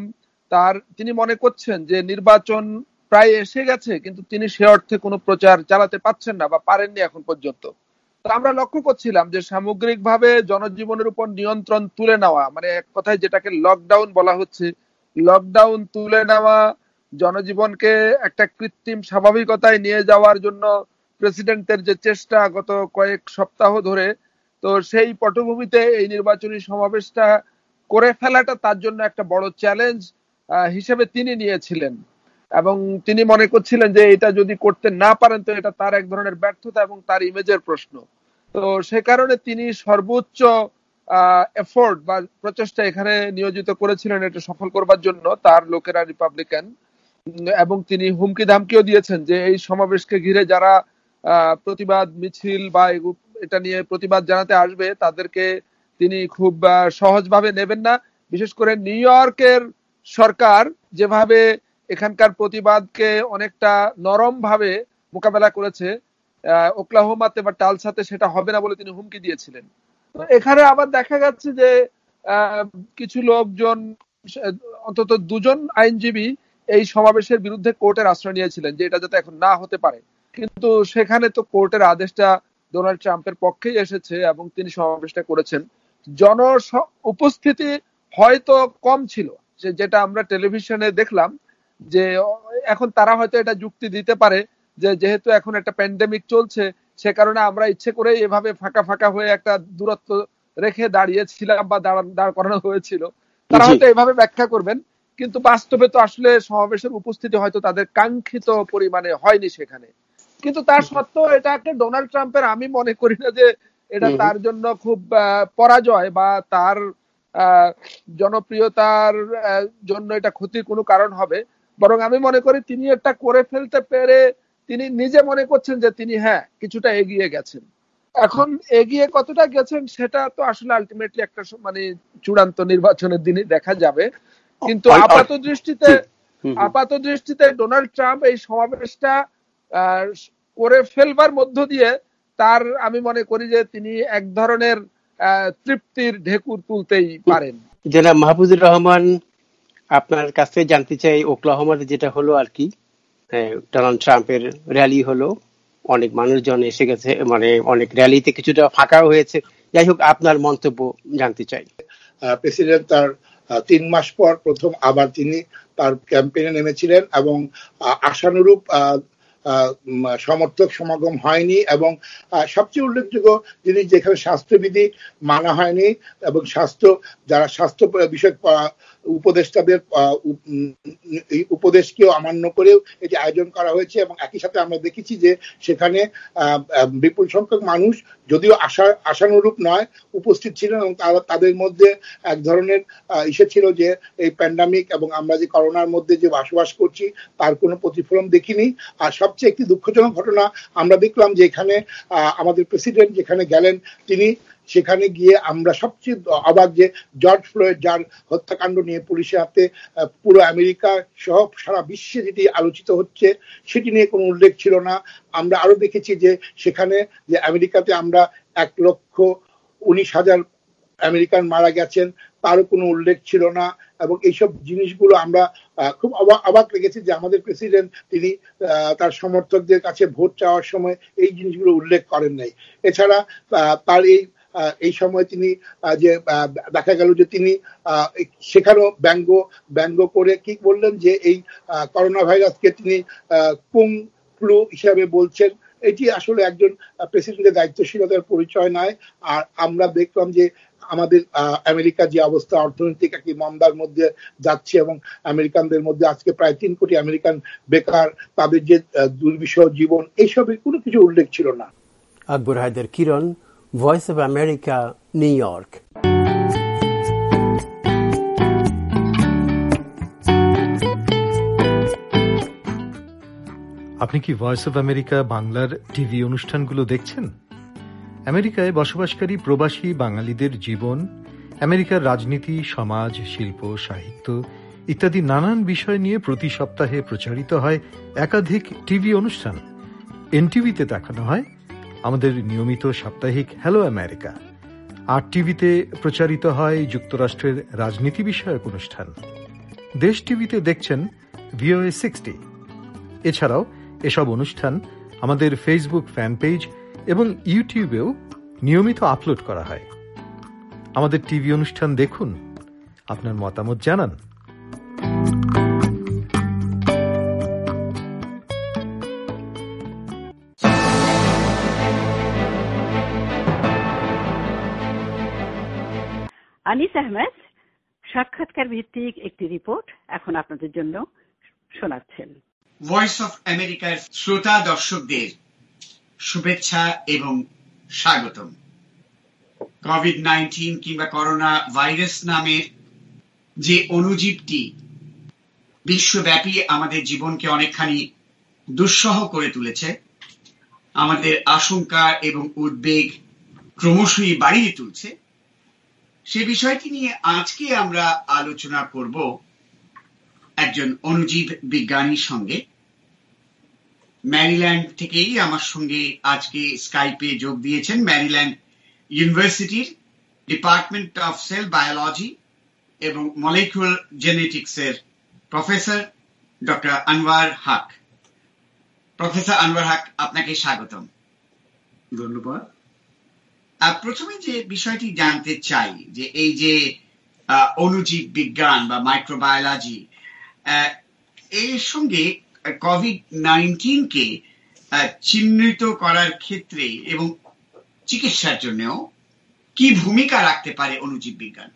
তার তিনি মনে করছেন যে নির্বাচন প্রায় এসে গেছে, কিন্তু তিনি সে অর্থে কোনো প্রচার চালাতে পারছেন না বা পারেননি এখন পর্যন্ত। তো আমরা লক্ষ্য করছিলাম যে সামগ্রিকভাবে জনজীবনের উপর নিয়ন্ত্রণ তুলে নেওয়া, মানে এক কথায় যেটাকে লকডাউন বলা হচ্ছে, লকডাউন তুলে নেওয়া, জনজীবনকে একটা কৃত্রিম স্বাভাবিকতায় নিয়ে যাওয়ার জন্য প্রেসিডেন্টের যে চেষ্টা গত কয়েক সপ্তাহ ধরে, তো সেই পটভূমিতে এই নির্বাচনী সমাবেশটা করে ফেলাটা তার জন্য একটা বড় চ্যালেঞ্জ হিসেবে তিনি নিয়েছিলেন এবং তিনি মনে করছিলেন যে এটা যদি করতে না পারেন তো এটা তার এক ধরনের ব্যর্থতা এবং তার ইমেজের প্রশ্ন। তো সে কারণে তিনি সর্বোচ্চ এফোর্ট বা প্রচেষ্টা এখানে নিয়োজিত করেছিলেন এটা সফল করবার জন্য, তার লোকেরা রিপাবলিকান, এবং তিনি হুমকি ধামকিও দিয়েছেন যে এই সমাবেশকে ঘিরে যারা প্রতিবাদ মিছিল বা এটা নিয়ে প্রতিবাদ জানাতে আসবে তাদেরকে তিনি খুব সহজভাবে নেবেন না। বিশেষ করে নিউ ইয়র্কের সরকার যেভাবে এখানকার প্রতিবাদকে অনেকটা নরম ভাবে মোকাবেলা করেছে, ওকলাহোমাতে বা টালসাতে সেটা হবে না বলে তিনি হুমকি দিয়েছিলেন। তো এখানে আবার দেখা যাচ্ছে যে কিছু লোকজন, অন্তত দুজন আইনজীবী এই সমাবেশের বিরুদ্ধে কোর্টের আশ্রয় নিয়েছিলেন যে এটা যাতে এখন না হতে পারে, কিন্তু সেখানে তো কোর্টের আদেশটা ডোনাল্ড ট্রাম্পের পক্ষেই এসেছে এবং তিনি সমাবেশটা করেছেন। জন উপস্থিতি হয়তো কম ছিল, যেটা আমরা টেলিভিশনে দেখলাম, যে এখন তারা হয়তো এটা যুক্তি দিতে পারে যে যেহেতু এখন একটা প্যান্ডেমিক চলছে সে কারণে আমরা ইচ্ছে করে এভাবে ফাঁকা ফাঁকা হয়ে একটা দূরত্ব রেখে দাঁড়িয়েছিলাম বা দাঁড় করানো হয়েছিল, তারা হয়তো এভাবে ব্যাখ্যা করবেন, কিন্তু বাস্তবে তো আসলে সমাবেশের উপস্থিতি হয়তো তাদের কাঙ্ক্ষিত পরিমাণে হয়নি সেখানে। কিন্তু তার সত্ত্বেও এটা একটা ডোনাল্ড ট্রাম্পের, আমি মনে করি না যে এটা তার জন্য খুব পরাজয় বা তার জনপ্রিয়তার জন্য এটা ক্ষতির কোনো কারণ হবে, বরং আমি মনে করি তিনি এটা করে ফেলতে পেরে তিনি নিজে মনে করছেন যে তিনি হ্যাঁ কিছুটা এগিয়ে গেছেন। এখন এগিয়ে কতটা গেছেন সেটা তো আসলে আলটিমেটলি একটা মানে চূড়ান্ত নির্বাচনের দিনে দেখা যাবে, কিন্তু আপাত দৃষ্টিতে আপাত দৃষ্টিতে ডোনাল্ড ট্রাম্প এই সমাবেশটা করে ফেলবার মধ্য দিয়ে তার, আমি মনে করি যে তিনি এক ধরনের তৃপ্তির ঢেকুর তুলতেই পারেন। জনাব মাহফুজুর রহমান, আপনার কাছে জানতে চাই, ওকলাহোমাতে যেটা হলো আর কি, ডোনাল্ড ট্রাম্পের র্যালি হলো, অনেক মানুষজন এসে গেছে, মানে অনেক র্যালিতে কিছুটা ফাঁকাও হয়েছে, যাই হোক আপনার মন্তব্য জানতে চাই। প্রেসিডেন্ট তার তিন মাস পর প্রথম আবার তিনি তার ক্যাম্পেইনে নেমেছিলেন এবং আশানুরূপ সমর্থক সমাগম হয়নি এবং সবচেয়ে উল্লেখযোগ্য জিনিস যেখানে স্বাস্থ্যবিধি মানা হয়নি এবং স্বাস্থ্য যারা স্বাস্থ্য বিষয়ক উপদেষ্টাদের উপদেশকেও অমান্য করেও এটি আয়োজন করা হয়েছে এবং একই সাথে আমরা দেখেছি যে সেখানে বিপুল সংখ্যক মানুষ যদিও আশা আশানুরূপ নয় উপস্থিত ছিলেন এবং তাদের মধ্যে এক ধরনের ইসে ছিল যে এই প্যান্ডামিক এবং আমরা যে করোনার মধ্যে যে বসবাস করছি তার কোনো প্রতিফলন দেখিনি। আর সবচেয়ে একটি দুঃখজনক ঘটনা আমরা দেখলাম যে এখানে আমাদের প্রেসিডেন্ট যেখানে গেলেন তিনি সেখানে গিয়ে আমরা সবচেয়ে অবাক যে জর্জ ফ্লয়েড যার হত্যাকাণ্ড নিয়ে পুলিশের হাতে পুরো আমেরিকা সহ সারা বিশ্বে যেটি আলোচিত হচ্ছে সেটি নিয়ে কোনো উল্লেখ ছিল না। আমরা আরো দেখেছি যে সেখানে যে আমেরিকাতে আমরা এক লক্ষ উনিশ হাজার আমেরিকান মারা গেছেন তারও কোনো উল্লেখ ছিল না এবং এইসব জিনিসগুলো আমরা খুব অবাক লেগেছে যে আমাদের প্রেসিডেন্ট তিনি তার সমর্থকদের কাছে ভোট চাওয়ার সময় এই জিনিসগুলো উল্লেখ করেন নাই। এছাড়া তার এই এই সময় তিনি যে দেখা গেল যে তিনি সেখানেও ব্যঙ্গ ব্যঙ্গ করে কি বললেন যে এই করোনা ভাইরাসকে তিনি কুং ফ্লু হিসাবে বলছেন। এটি আসলে একজন প্রেসিডেন্টের দায়িত্বশীলতার পরিচয় নয়। আর আমরা দেখলাম যে আমাদের আমেরিকা যে অবস্থা অর্থনৈতিক একটি মন্দার মধ্যে যাচ্ছে এবং আমেরিকানদের মধ্যে আজকে প্রায় তিন কোটি আমেরিকান বেকার, তাদের যে দুর্বিষহ জীবন, এইসবের কোনো কিছু উল্লেখ ছিল না। Akbar Haider Kiran, voice of America, New York. আপনি কি ভয়েস অব আমেরিকা বাংলার টিভি অনুষ্ঠানগুলো দেখছেন? আমেরিকায় বসবাসকারী প্রবাসী বাঙালিদের জীবন, আমেরিকার রাজনীতি, সমাজ, শিল্প, সাহিত্য ইত্যাদি নানান বিষয় নিয়ে প্রতি সপ্তাহে প্রচারিত হয় একাধিক টিভি অনুষ্ঠান। এনটিভিতে দেখানো হয় আমাদের নিয়মিত সাপ্তাহিক হ্যালো আমেরিকা, আর টিভিতে প্রচারিত হয় যুক্তরাষ্ট্রের রাজনীতি বিষয়ক অনুষ্ঠান। দেশ টিভিতে দেখছেন ভিওএ সিক্সটি। এছাড়াও এসব অনুষ্ঠান আমাদের ফেসবুক ফ্যান পেজ এবং ইউটিউবেও নিয়মিত আপলোড করা হয়। আমাদের টিভি অনুষ্ঠান দেখুন, আপনার মতামত জানান। আনিস আহমেদ সাক্ষাৎকার ভিত্তিক একটি রিপোর্ট এখন আপনাদের জন্য শোনাচ্ছেন। ভয়েস অফ আমেরিকার শ্রোতা দর্শকদের শুভেচ্ছা এবং স্বাগতম। কোভিড নাইন্টিন কিংবা করোনা ভাইরাস নামের যে অণুজীবটি বিশ্বব্যাপী আমাদের জীবনকে অনেকখানি দুঃসহ করে তুলেছে, আমাদের আশঙ্কা এবং উদ্বেগ ক্রমশই বাড়িয়ে তুলছে, সে বিষয়টি নিয়ে আজকে আমরা আলোচনা করব একজন অণুজীব বিজ্ঞানীর সঙ্গে। ম্যারিল্যান্ড থেকেই আমার সঙ্গে আজকে স্কাইপে যোগ দিয়েছেন ম্যারিল্যান্ড ইউনিভার্সিটির ডিপার্টমেন্ট অফ সেল বায়োলজি এবং মলিকুলার জেনেটিক্সের professor doctor Anwar Haque. Professor Anwar Haque, আপনাকে স্বাগতম। ধন্যবাদ। প্রথমে যে বিষয়টি জানতে চাই যে এই যে অণুজীব বিজ্ঞান বা মাইক্রোবায়োলজি, এর সঙ্গে কোভিড নাইন্টিন কে চিহ্নিত করার ক্ষেত্রে এবং চিকিৎসার জন্যও কি ভূমিকা রাখতে পারে অণুজীব বিজ্ঞান?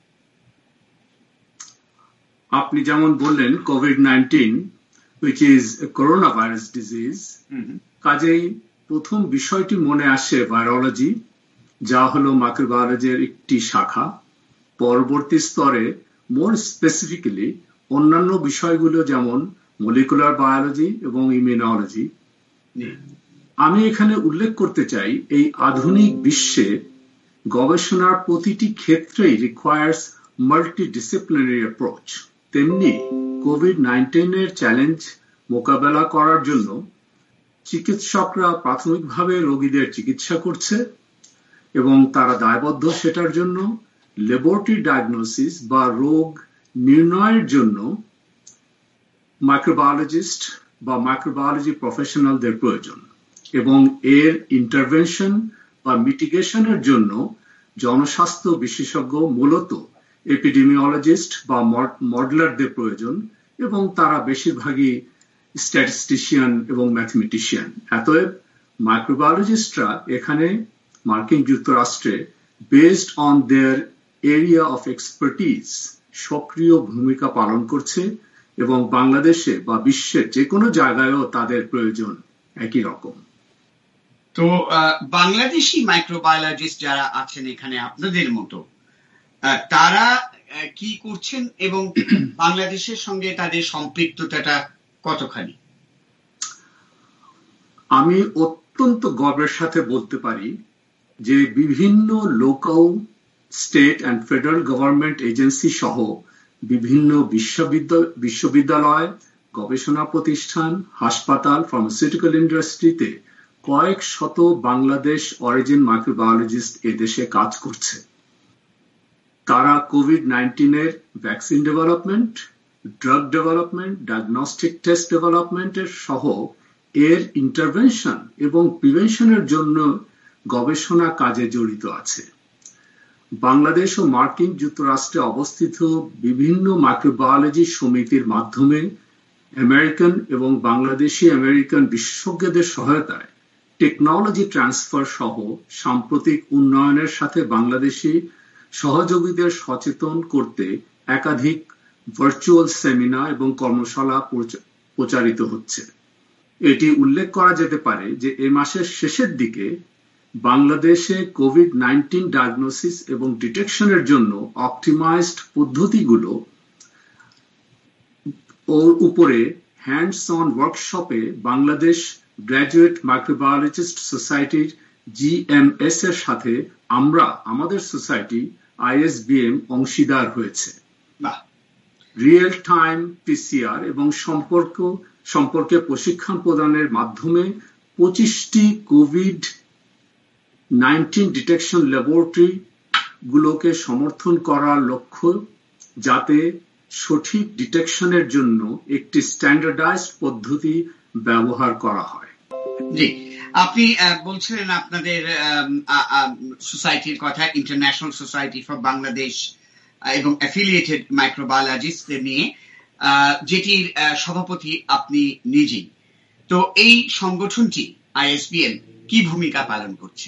আপনি যেমন বললেন COVID nineteen which is a coronavirus disease, কাজেই প্রথম বিষয়টি মনে আসে ভাইরোলজি, যা হলো মাইক্রোবায়োলজির একটি শাখা। পরবর্তী স্তরে মোর স্পেসিফিক্যালি অন্যান্য বিষয়গুলো যেমন মলিকুলার বায়োলজি এবং ইমিউনোলজি। আমি এখানে উল্লেখ করতে চাই এই আধুনিক বিশ্বে গবেষণার প্রতিটি ক্ষেত্রেই রিকোয়ার্স মাল্টিডিসিপ্লিনারি অ্যাপ্রোচ। তেমনি কোভিড নাইন্টিন এর চ্যালেঞ্জ মোকাবেলা করার জন্য চিকিৎসকরা প্রাথমিকভাবে রোগীদের চিকিৎসা করছে এবং তারা দায়বদ্ধ সেটার জন্য। ল্যাবরেটরি ডায়াগনোসিস বা রোগ নির্ণয়ের জন্য মাইক্রোবায়োলজিস্ট বা মাইক্রোবায়োলজি প্রফেশনালদের প্রয়োজন এবং এর ইন্টারভেনশন বা মিটিগেশনের জন্য জনস্বাস্থ্য বিশেষজ্ঞ, মূলত এপিডেমিওলজিস্ট বা মডেলারদের প্রয়োজন এবং তারা বেশিরভাগই স্ট্যাটিস্টিশিয়ান এবং ম্যাথমেটিশিয়ান। অতএব মাইক্রোবায়োলজিস্টরা এখানে মার্কিন যুক্তরাষ্ট্রে based on their area of expertise সক্রিয় ভূমিকা পালন করছে এবং বাংলাদেশে বা বিশ্বের যে কোনো জায়গায়ও তাদের প্রয়োজন একই রকম। তো বাংলাদেশি মাইক্রোবায়োলজিস্ট যারা আছেন এখানে আপনাদের মতো, তারা কি করছেন এবং বাংলাদেশের সঙ্গে তাদের সম্পৃক্ততাটা কতখানি? আমি অত্যন্ত গর্বের সাথে বলতে পারি যে বিভিন্ন local, state and federal government agency সহ বিভিন্ন বিশ্ববিদ্যালয়, গবেষণা প্রতিষ্ঠান, হাসপাতাল, ফার্মাসিউটিক্যাল ইন্ডাস্ট্রিতে কয়েক শত বাংলাদেশ অরিজিন মাইক্রোবায়োলজিস্ট এদেশে কাজ করছে। তারা কোভিড নাইন্টিন এর vaccine development, drug development, diagnostic test ডেভেলপমেন্টের সহ এর ইন্টারভেনশন এবং প্রিভেনশনের জন্য গবেষণা কাজে জড়িত আছে। বাংলাদেশ ও মার্কিন যুক্তরাষ্ট্রে অবস্থিত বিভিন্ন মাইক্রোবায়োলজি সমিতির মাধ্যমে আমেরিকান এবং বাংলাদেশি আমেরিকান বিশেষজ্ঞদের সহায়তায় টেকনোলজি ট্রান্সফার সহ সাম্প্রতিক উন্নয়নের সাথে বাংলাদেশি সহযোগীদের সচেতন করতে একাধিক ভার্চুয়াল সেমিনার এবং কর্মশালা প্রচারিত হচ্ছে। এটি উল্লেখ করা যেতে পারে যে এ মাসের শেষের দিকে বাংলাদেশে কোভিড নাইন্টিন ডায়াগনোসিস এবং ডিটেকশনের জন্য অপটিমাইজড পদ্ধতিগুলো ওর উপরে হ্যান্ডস অন ওয়ার্কশপে বাংলাদেশ গ্র্যাজুয়েট মাইক্রোবায়োলজিস্ট সোসাইটির জিএমএস এর সাথে আমরা আমাদের সোসাইটি আইএসবিএম অংশীদার হয়েছে। রিয়েল টাইম পিসিআর এবং সম্পর্ক সম্পর্কে প্রশিক্ষণ প্রদানের মাধ্যমে পঁচিশটি কোভিড নাইন্টিন ডিটেকশন ল্যাবরেটরি গুলোকে সমর্থন করার লক্ষ্য, যাতে সঠিক ডিটেকশনের জন্য একটি স্ট্যান্ডার্ডাইজড পদ্ধতি ব্যবহার করা হয়। জি, আপনি বলছিলেন আপনাদের সোসাইটির কথা, ইন্টারন্যাশনাল সোসাইটি ফর বাংলাদেশ এবং অ্যাফিলিয়েটেড মাইক্রোবায়োলজিস্টদের নিয়ে, যেটির সভাপতি আপনি নিজেই। তো এই সংগঠনটি আইএসবিএম কি ভূমিকা পালন করছে?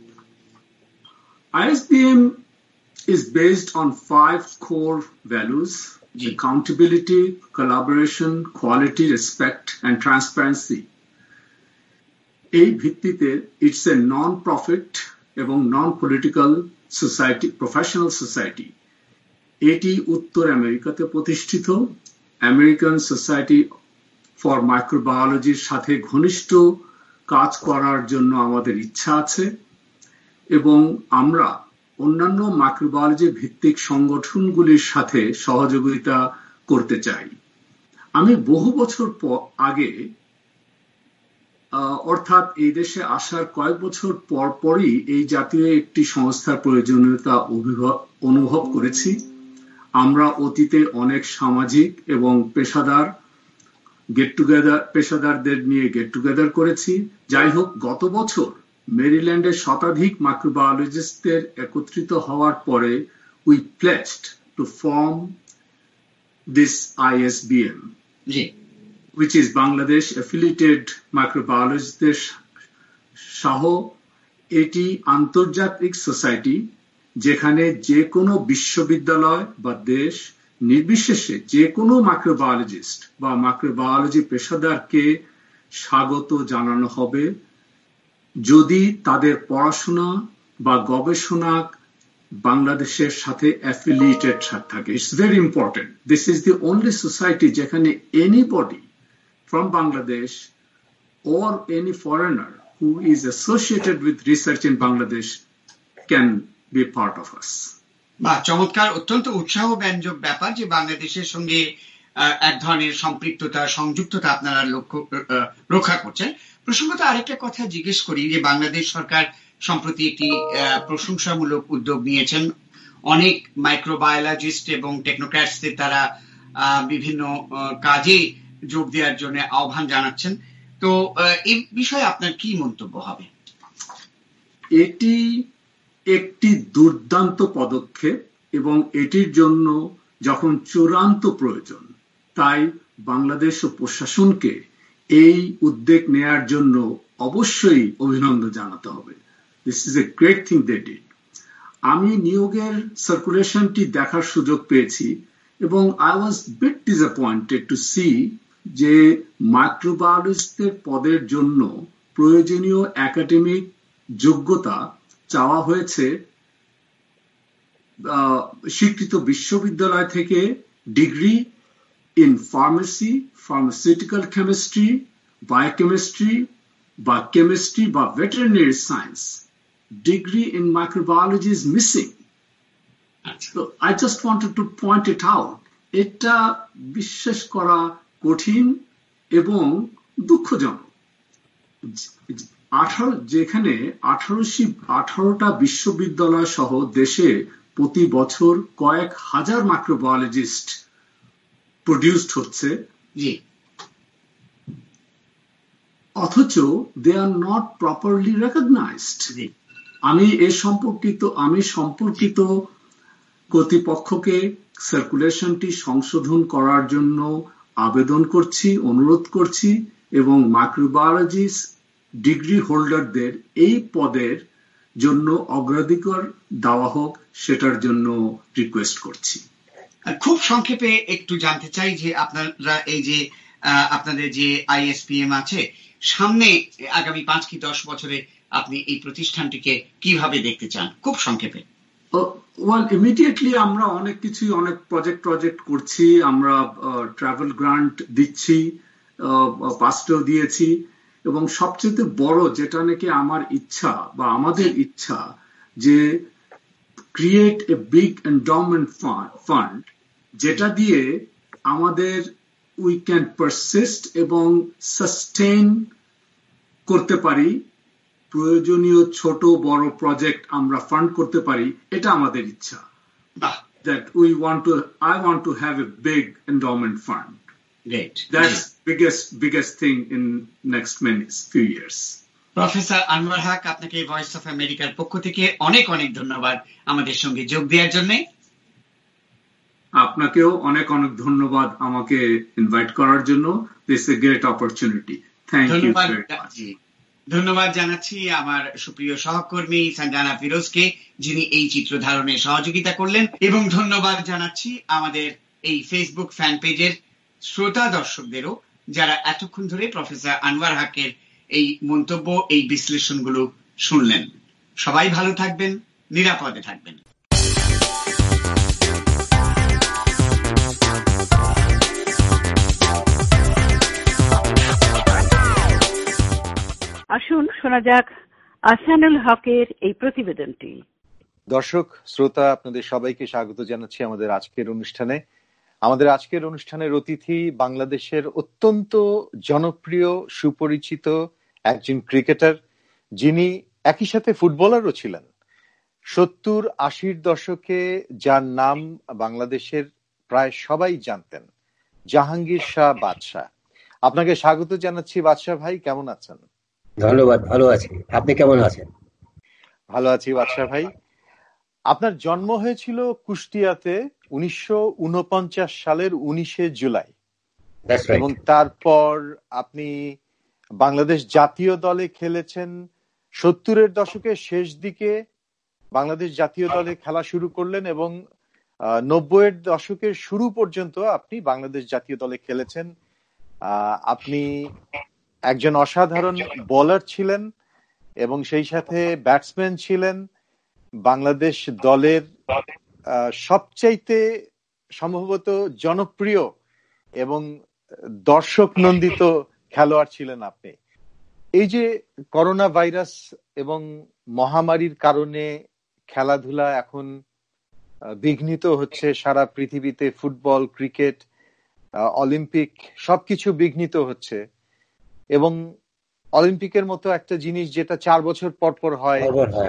আইএসবিএম is based on five core values: accountability, collaboration, quality, respect, and transparency. এই ভিত্তিতে ইটস এ নন প্রফিট এবং non political society, professional society. এটি উত্তর আমেরিকাতে প্রতিষ্ঠিত। আমেরিকান সোসাইটি ফর মাইক্রোবায়োলজির সাথে ঘনিষ্ঠ কাজ করার জন্য আমাদের ইচ্ছা আছে এবং আমরা অন্যান্য মাইক্রোবায়োলজি ভিত্তিক সংগঠনগুলির সাথে সহযোগিতা করতে চাই। আমি বহু বছর আগে, অর্থাৎ এই দেশে আসার কয়েক বছর পর পরই এই জাতীয় একটি সংস্থার প্রয়োজনীয়তা অনুভব করেছি। আমরা অতীতে অনেক সামাজিক এবং পেশাদার গেট টুগেদার পেশাদারদের নিয়ে গেট টুগেদার করেছি। যাই হোক, গত বছর মেরিল্যান্ডের শতাধিক মাইক্রোবায়োলজিস্টদের একত্রিত হওয়ার পরে we pledged to form this ISBM, which is Bangladesh Affiliated Microbiologistদের সহ এটি আন্তর্জাতিক সোসাইটি, যেখানে যে কোনো বিশ্ববিদ্যালয় বা দেশ নির্বিশেষে যে কোনো মাইক্রোবায়োলজিস্ট বা মাইক্রোবায়োলজি পেশাদারকে স্বাগত জানানো হবে যদি তাদের পড়াশোনা বা গবেষণা বাংলাদেশের সাথে অ্যাফিলিয়েটেড থাকে। It's very important. This is the only society যেখানে anybody from Bangladesh or any foreigner who is associated with research in Bangladesh can be part of us. বা চমৎকার, অত্যন্ত উৎসাহ ব্যঞ্জক ব্যাপার যে বাংলাদেশের সঙ্গে এক ধরনের সম্পৃক্ততা, সংযুক্ততা আপনারা লক্ষ্য রক্ষা করছেন। প্রসঙ্গত আরেকটা কথা জিজ্ঞেস করি যে বাংলাদেশ সরকার সম্প্রতি একটি প্রশংসামূলক উদ্যোগ নিয়েছেন। অনেক মাইক্রোবায়োলজিস্ট এবং টেকনোক্র্যাটসদের তারা বিভিন্ন কাজে যোগ দেওয়ার জন্য আহ্বান জানাচ্ছেন। তো এই বিষয়ে আপনার কি মন্তব্য হবে? এটি একটি দুর্দান্ত পদক্ষেপ এবং এটির জন্য যখন চূড়ান্ত প্রয়োজন, তাই বাংলাদেশ ও প্রশাসনকে এই উদ্যোগ নেয়ার জন্য অবশ্যই অভিনন্দন জানাতে হবে। This is a great thing they did. আমি নিয়োগের সার্কুলেশনটি দেখার সুযোগ পেয়েছি এবং I was bit disappointed to see যে মাইক্রোবায়োলজিস্টদের পদের জন্য প্রয়োজনীয় একাডেমিক যোগ্যতা চাওয়া হয়েছে স্বীকৃত বিশ্ববিদ্যালয় থেকে degree in pharmacy, pharmaceutical chemistry, biochemistry বা কেমিস্ট্রি বা veterinary science. Degree in microbiology is missing. So I just wanted to point it out. এটা বিশ্বাস করা কঠিন এবং দুঃখজনক। আঠারো যেখানে আঠারোশি আঠারোটা বিশ্ববিদ্যালয় সহ দেশে প্রতি বছর কয়েক হাজার মাইক্রোবায়োলজিস্ট প্রডিউসড হচ্ছে, অথচ they are not properly recognised. আমি এ সম্পর্কিত আমি সম্পর্কিত কর্তৃপক্ষকে সার্কুলেশনটি সংশোধন করার জন্য আবেদন করছি, অনুরোধ করছি এবং মাইক্রোবায়োলজিস্ট ডিগ্রি হোল্ডারদের এই পদের জন্য অগ্রাধিকার দেওয়া হোক, সেটার জন্য রিকোয়েস্ট করছি। খুব সংক্ষেপে একটু জানতে চাই যে আপনারা এই যে আপনাদের যে আইএসপিএম আছে, সামনে আগামী পাঁচ কি দশ বছরে আপনি এই প্রতিষ্ঠানটিকে কিভাবে দেখতে চান? খুব সংক্ষেপে। ওয়েল, ইমিডিয়েটলি আমরা অনেক কিছু অনেক প্রজেক্ট প্রজেক্ট করছি। আমরা ট্রাভেল গ্রান্ট দিচ্ছি, পাস্টেও দিয়েছি এবং সবচেয়ে বড় যেটা নাকি আমার ইচ্ছা বা আমাদের ইচ্ছা যে create a big endowment fund, যেটা দিয়ে আমাদের উই ক্যান পারসিস্ট এবং সাস্টেইন করতে পারি, প্রয়োজনীয় ছোট বড় প্রজেক্ট আমরা ফান্ড করতে পারি, এটা আমাদের ইচ্ছা। that we want to, I want to have a big endowment fund. Great. That's yeah. biggest biggest thing in next many few years. Professor Anwar Haque, আপনাকে ভয়েস অফ আমেরিকার পক্ষ থেকে অনেক অনেক ধন্যবাদ আমাদের সঙ্গে যোগ দেওয়ার জন্য। আপনাকেও অনেক অনেক ধন্যবাদ আমাকে ইনভাইট করার জন্য। This is a great opportunity. Thank you very much. ধন্যবাদ জানাচ্ছি আমার সুপ্রিয় সহকর্মী সঞ্জানা ফিরোজকে, যিনি এই চিত্র ধারণে সহযোগিতা করলেন, এবং ধন্যবাদ জানাচ্ছি আমাদের এই ফেসবুক ফ্যান পেজের শ্রোতা দর্শকদেরও, যারা এতক্ষণ ধরে প্রফেসর আনোয়ার হকের এই মন্তব্য, এই বিশ্লেষণগুলো শুনলেন। সবাই ভালো থাকবেন, নিরাপদে থাকবেন। আসুন শোনা যাক আহসানুল হকের এই প্রতিবেদনটি। দর্শক শ্রোতা, আপনাদের সবাইকে স্বাগত জানাচ্ছি আমাদের আজকের অনুষ্ঠানে। আমাদের আজকের অনুষ্ঠানের অতিথি বাংলাদেশের অত্যন্ত জনপ্রিয় সুপরিচিত একজন ক্রিকেটার, যিনি একই সাথে ফুটবলারও ছিলেন। সত্তর আশির দশকে যার নাম বাংলাদেশের প্রায় সবাই জানতেন, জাহাঙ্গীর শাহ বাদশাহ। আপনাকে স্বাগত জানাচ্ছি বাদশাহ ভাই, কেমন আছেন? ধন্যবাদ, ভালো আছি। আপনি কেমন আছেন? ভালো আছি বাদশাহ ভাই। আপনার জন্ম হয়েছিল কুষ্টিয়াতে উনিশশো উনপঞ্চাশ সালের উনিশে জুলাই, এবং তারপর আপনি বাংলাদেশ জাতীয় দলে খেলেছেন। সত্তরের দশকের শেষ দিকে বাংলাদেশ জাতীয় দলে খেলা শুরু করলেন এবং নব্বইয়ের দশকের শুরু পর্যন্ত আপনি বাংলাদেশ জাতীয় দলে খেলেছেন। আপনি একজন অসাধারণ বোলার ছিলেন এবং সেই সাথে ব্যাটসম্যান ছিলেন। বাংলাদেশ দলের সবচাইতে সম্ভবত জনপ্রিয় এবং দর্শক নন্দিত খেলোয়াড় ছিলেন আপনি। এই যে করোনা ভাইরাস এবং মহামারীর কারণে খেলাধুলা এখন বিঘ্নিত হচ্ছে সারা পৃথিবীতে, ফুটবল, ক্রিকেট, অলিম্পিক সবকিছু বিঘ্নিত হচ্ছে, এবং অলিম্পিকের মতো একটা জিনিস যেটা চার বছর পর পর হয়,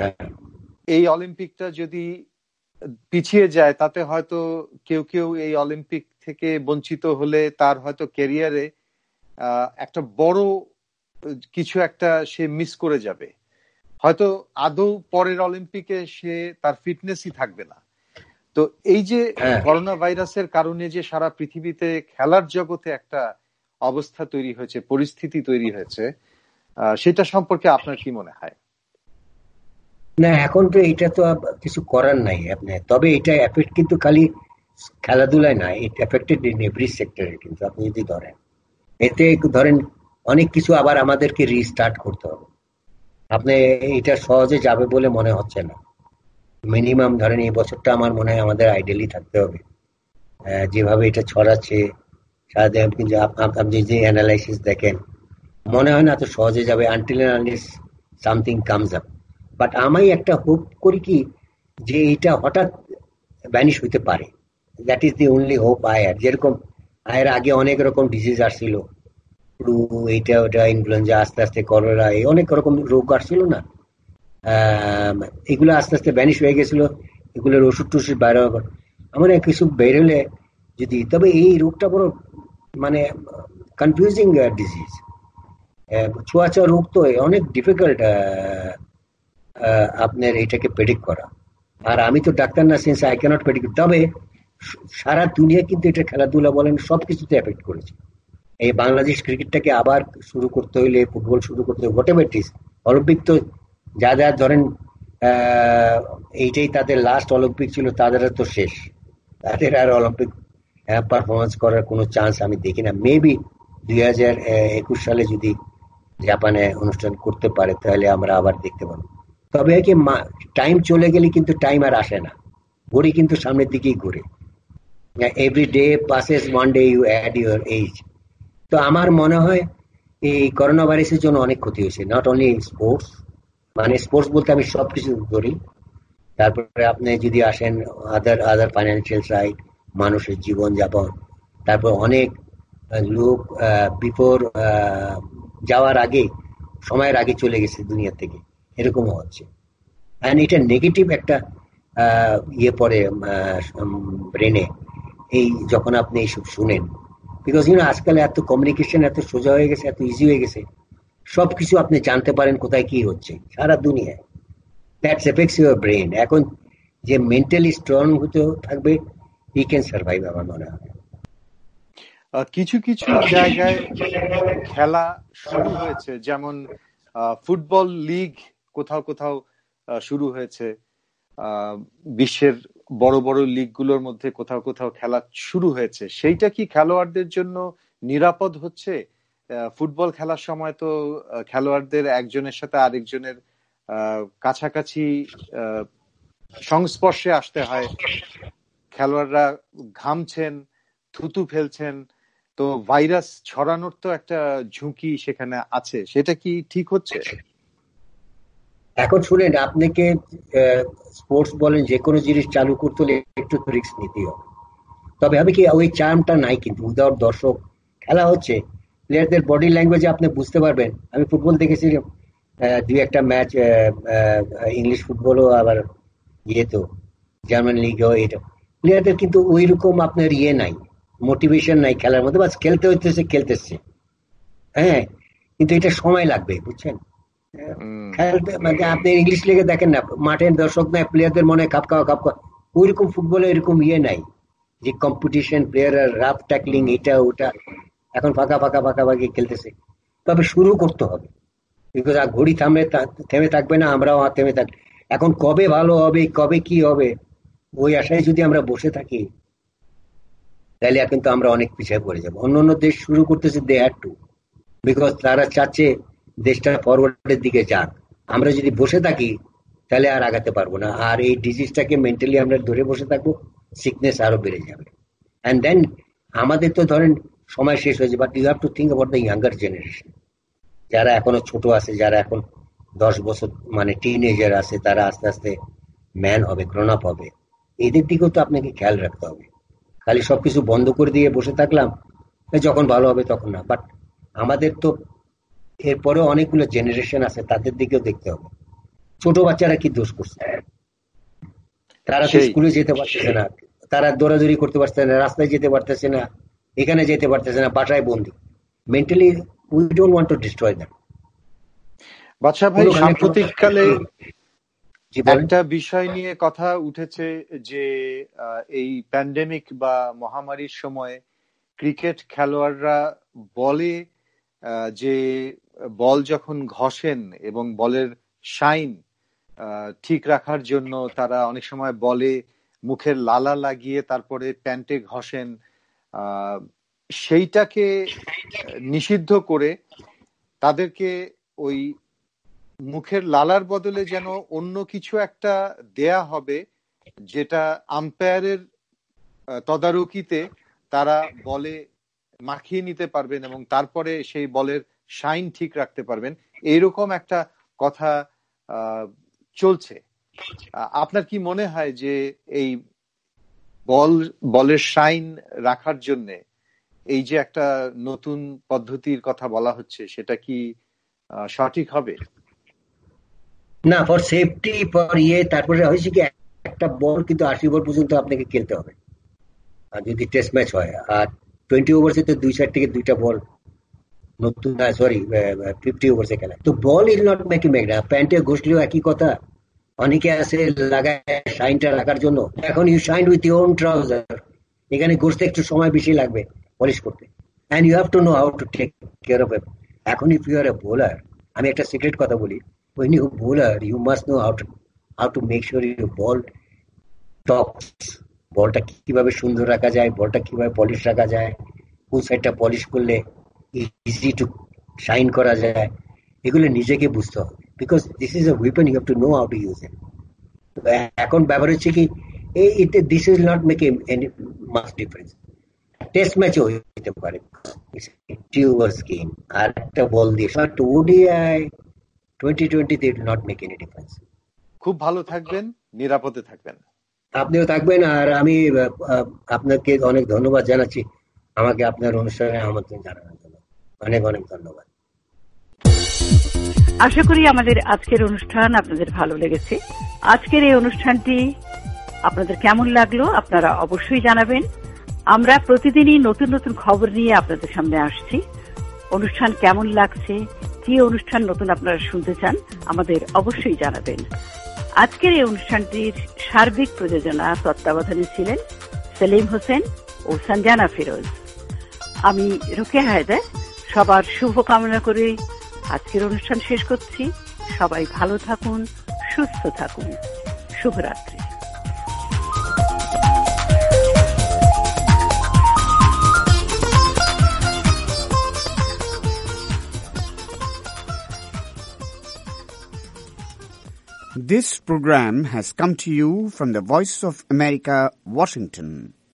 এই অলিম্পিকটা যদি পিছিয়ে যায় তাতে হয়তো কেউ কেউ এই অলিম্পিক থেকে বঞ্চিত হলে তার হয়তো ক্যারিয়ারে একটা বড় কিছু একটা সে মিস করে যাবে, হয়তো আদৌ পরের অলিম্পিকে সে তার ফিটনেসই থাকবে না। তো এই যে করোনা ভাইরাসের কারণে যে সারা পৃথিবীতে খেলার জগতে একটা অবস্থা তৈরি হয়েছে, পরিস্থিতি তৈরি হয়েছে, সেটা সম্পর্কে আপনার কি মনে হয়? না, এখন তো এটা তো কিছু করার নাই আপনি, তবে এটা এফেক্ট কিন্তু খালি খেলাধুলায় না, ইট এফেক্টেড ইন এভরি সেক্টরে। কিন্তু আপনি যদি ধরেন, এতে ধরেন অনেক কিছু আবার আমাদেরকে রিস্টার্ট করতে হবে। আপনি এটা সহজে যাবে বলে মনে হচ্ছে না। মিনিমাম ধরেন এই বছরটা আমার মনে হয় আমাদের আইডিয়ালি থাকতে হবে। যেভাবে এটা ছড়াচ্ছে সাথে কিন্তু আপনি যে অ্যানালাইসিস দেখেন, মনে হয় না তো সহজে যাবে until and unless something comes up. But আমি একটা হোপ করি কি যে এটা হঠাৎ ভ্যানিশ হইতে পারে। That is the only hope I have. যেরকম এর আগে অনেক রকম ডিজিজ আসছিল, ফ্লু, এইটা ওটা, ইনফ্লুয়েঞ্জা, আস্তে আস্তে করোনা, এই অনেক রকম রোগ আসছিল না, এগুলো আস্তে আস্তে ভ্যানিশ হয়ে গেছিল। এগুলোর ওষুধ টষুধ বাইরে আমার কিছু বেরোলে যদি, তবে এই রোগটা বড় মানে কনফিউজিং ডিজিজ, ছোঁয়াচা রোগ, তো অনেক ডিফিকাল্ট আপনার এটাকে প্রেডিক্ট করা। আর আমি তো ডাক্তার না, সিন্স আই ক্যানট প্রেডিক্ট। তবে সারা দুনিয়া কিন্তু এটা খেলাধুলা বলেন সবকিছুতে এফেক্ট করেছে। এই বাংলাদেশ ক্রিকেটটাকে আবার শুরু করতে হইলে, ফুটবল শুরু করতে হইলে, whatever it is, Olympic তো যা যা ধরেন এইটাই তাদের লাস্ট অলিম্পিক ছিল, তাদের তো শেষ, তাদের আর অলিম্পিক পারফরমেন্স করার কোনো চান্স আমি দেখি না। মেবি দুই হাজার একুশ সালে যদি জাপানে অনুষ্ঠান করতে পারে তাহলে আমরা আবার দেখতে পাবো। তবে কি টাইম চলে গেলে কিন্তু টাইম আর আসে না, ঘড়ি কিন্তু সামনের দিকেই ঘুরে। Every day passes one day you add your age. তো আমার মনে হয় এই করোনা ভাইরাসের জন্য অনেক ক্ষতি হয়েছে, নট অনলি স্পোর্টস, মানে স্পোর্টস বলতে আমি সবকিছু ধরি। তারপরে আপনি যদি আসেন আদার আদার ফাইন্যান্সিয়াল সাইড, মানুষের জীবনযাপন, তারপর অনেক লোক বিফোর যাওয়ার আগে, সময়ের আগে চলে গেছে দুনিয়া থেকে, এরকমও হচ্ছে। অ্যান্ড এটা নেগেটিভ একটা ইয়ে পরে ব্রেনে, এই যখন আপনি এইসব শুনেন, বিকজ ইউনো আজকাল এত কমিউনিকেশন এত সোজা হয়ে গেছে, এত ইজি হয়ে গেছে, সবকিছু আপনি জানতে পারেন কোথায় কি হচ্ছে সারা দুনিয়ায়। That's effects your brain. এখন যে মেন্টালি স্ট্রং হতে থাকবে, হি ক্যান সার্ভাইভ আমার মনে হয়। কিছু কিছু জায়গায় খেলা শুরু হয়েছে, যেমন ফুটবল লিগ কোথাও কোথাও শুরু হয়েছে, বিশ্বের বড় বড় লিগগুলোর মধ্যে কোথাও কোথাও খেলা শুরু হয়েছে। সেইটা কি খেলোয়াড়দের জন্য নিরাপদ হচ্ছে? ফুটবল খেলার সময় তো খেলোয়াড়দের একজনের সাথে আরেকজনের কাছাকাছি সংস্পর্শে আসতে হয়, খেলোয়াড়রা ঘামছেন, থুতু ফেলছেন, তো ভাইরাস ছড়ানোর তো একটা ঝুঁকি সেখানে আছে, সেটা কি ঠিক হচ্ছে? এখন শুনেন, আপনাকে স্পোর্টস বলেন যে কোনো জিনিস চালু করতে হলে একটু রিস্ক নিতে হবে, তবে আমি কি ওই চার্মটা নাই, কিন্তু উইদাউট দর্শক খেলা হচ্ছে, প্লেয়ারদের বডি ল্যাঙ্গুয়েজে আপনি বুঝতে পারবেন। আমি ফুটবল দেখেছি দুই একটা ম্যাচ, ইংলিশ ফুটবলও আবার ইয়ে তো জার্মান লিগও, এটা প্লেয়ারদের কিন্তু ওই রকম আপনার ইয়ে নাই, মোটিভেশন নাই খেলার মধ্যে, বাস খেলতে হইতেছে খেলতেছে, হ্যাঁ, কিন্তু এটা সময় লাগবে, বুঝছেন? খেলতে মানে আপনি ইংলিশ লিগে দেখেন না, মাঠের দর্শক নাই, প্লেয়ারদের মনে খাপ খাওয়া খাপ খাওয়া, ওই রকম ফুটবলে এরকম ইয়ে নাই যে কম্পিটিশন, প্লেয়ার রাফ ট্যাকলিং, এটা ওটা, এখন ফাঁকা ফাঁকা ফাঁকা ফাঁকি খেলতেছে। তবে শুরু করতে হবে, বিকজ ঘড়ি থামে থেমে থাকবে না, আমরাও থেমে থাকবে। এখন কবে ভালো হবে, কবে কি হবে, ওই আশায় যদি আমরা বসে থাকি তাহলে কিন্তু আমরা অনেক পিছিয়ে পড়ে যাবো। অন্য অন্য দেশ শুরু করতেছে, দে হ্যাড টু, বিকজ তারা চাচ্ছে দেশটা ফরওয়ার্ডের দিকে যাক। আমরা যদি বসে থাকি তাহলে আর আগাতে পারবো না, আর এই ডিজিজটাকে মেন্টালি আমরা ধরে বসে থাকবো, সিকনেস আরো বেড়ে যাবে। অ্যান্ড দেন আমাদের তো ধরেন সময় শেষ হয়েছে, but you have to think about the younger generation, যারা এখনো ছোট আছে, যারা এখন দশ বছর মানে টিনেজার আছে, তারা আস্তে আস্তে ম্যান হবে, গ্রোন আপ হবে, এদের দিকেও তো আপনাকে খেয়াল রাখতে হবে। খালি সবকিছু বন্ধ করে দিয়ে বসে থাকলাম, যখন ভালো হবে তখন না। বাট আমাদের তো এরপরে অনেকগুলো জেনারেশন আছে, তাদের দিকেও দেখতে হবে। ছোট বাচ্চারা কি দোষ করছে? তারা তো স্কুলে যেতে পারতেছে না, তারা দৌড়াদৌড়ি করতে পারছে না, রাস্তায় যেতে পারতেছে না, এখানে যেতে পারতেছে না, বাসায় বন্দি। Mentally we don't want to destroy them. Badsha ভাই, সাম্প্রতিককালে একটা বিষয় নিয়ে কথা উঠেছে যে এই প্যান্ডেমিক বা মহামারীর সময় ক্রিকেট খেলোয়াড়রা বলে যে বল যখন ঘষেন এবং বলের শাইন ঠিক রাখার জন্য তারা অনেক সময় বলে মুখের লালা লাগিয়ে তারপরে প্যান্টে ঘষেন, সেইটাকে নিষিদ্ধ করে তাদেরকে ওই মুখের লালার বদলে যেন অন্য কিছু একটা দেয়া হবে, যেটা আম্পায়ারের তদারকিতে তারা বলে মাখিয়ে নিতে পারবেন এবং তারপরে সেই বলের শাইন ঠিক রাখতে পারবেন, এইরকম একটা কথা চলছে। আপনার কি মনে হয় যে এই বল বলের শাইন রাখার জন্য এই যে একটা নতুন পদ্ধতির কথা বলা হচ্ছে, সেটা কি সঠিক হবে? না, ফর সেফটি ফর ইয়ে, তারপরে হয়েছে কি একটা বল কিন্তু আশি ওভার পর্যন্ত আপনাকে খেলতে হবে আর যদি টেস্ট ম্যাচ হয়, আর টোয়েন্টি ওভার্সে তো দুই সাইড থেকে দুইটা বল নতুন, সরি ফিফটি ওভার্সে খেলা, তো ball is not make make না। প্যান্টে ঘষলেও একই কথা, অনেকে আছে লাগায় শাইনটা রাখার জন্য, এখন you shine with your own trouser, এখানে ঘষতে একটু সময় বেশি লাগবে পলিশ করতে, and you have to know how to take care of it. এখন if you are a bowler, আমি একটা সিক্রেট কথা বলি, when you bowler you must know how to how to make sure your ball talks, বলটা কিভাবে সুন্দর রাখা যায়, বলটা কিভাবে পলিশ রাখা যায়, কোন সাইডটা পলিশ করলে ইজি টু শাইন করা যায়, এগুলো নিজেকে বুঝতে হবে, because this is a weapon, you have to know how to use it. এখন ব্যাপার হচ্ছে কি, this is not make any much difference. Test ম্যাচও হইতে পারে গেম, আর একটা বল দিয়ে ODI twenty twenty they will not make any difference. খুব ভালো থাকবেন, নিরাপদে থাকবেন। আপনিও থাকবেন, আর আমি আপনাকে অনেক ধন্যবাদ জানাচ্ছি আমাকে আপনার অনুষ্ঠানে আমন্ত্রণ জানানোর জন্য। অনেক অনেক ধন্যবাদ। আশা করি আমাদের আজকের অনুষ্ঠান আপনাদের ভালো লেগেছে। আজকের এই অনুষ্ঠানটি আপনাদের কেমন লাগলো আপনারা অবশ্যই জানাবেন। আমরা প্রতিদিনই নতুন নতুন খবর নিয়ে আপনাদের সামনে আসছি। অনুষ্ঠান কেমন লাগছে, কি অনুষ্ঠান নতুন আপনারা শুনতে চান, আমাদের অবশ্যই জানাবেন। আজকের এই অনুষ্ঠানটির সার্বিক প্রযোজনা তত্ত্বাবধানে ছিলেন সেলিম হোসেন ও সঞ্জানা ফিরোজ। আমি রোকেয়া হায়দার সবার শুভকামনা করে আজকের অনুষ্ঠান শেষ করছি। সবাই ভালো থাকুন, সুস্থ থাকুন। শুভরাত্রি। This program has come to you from the Voice of America, Washington.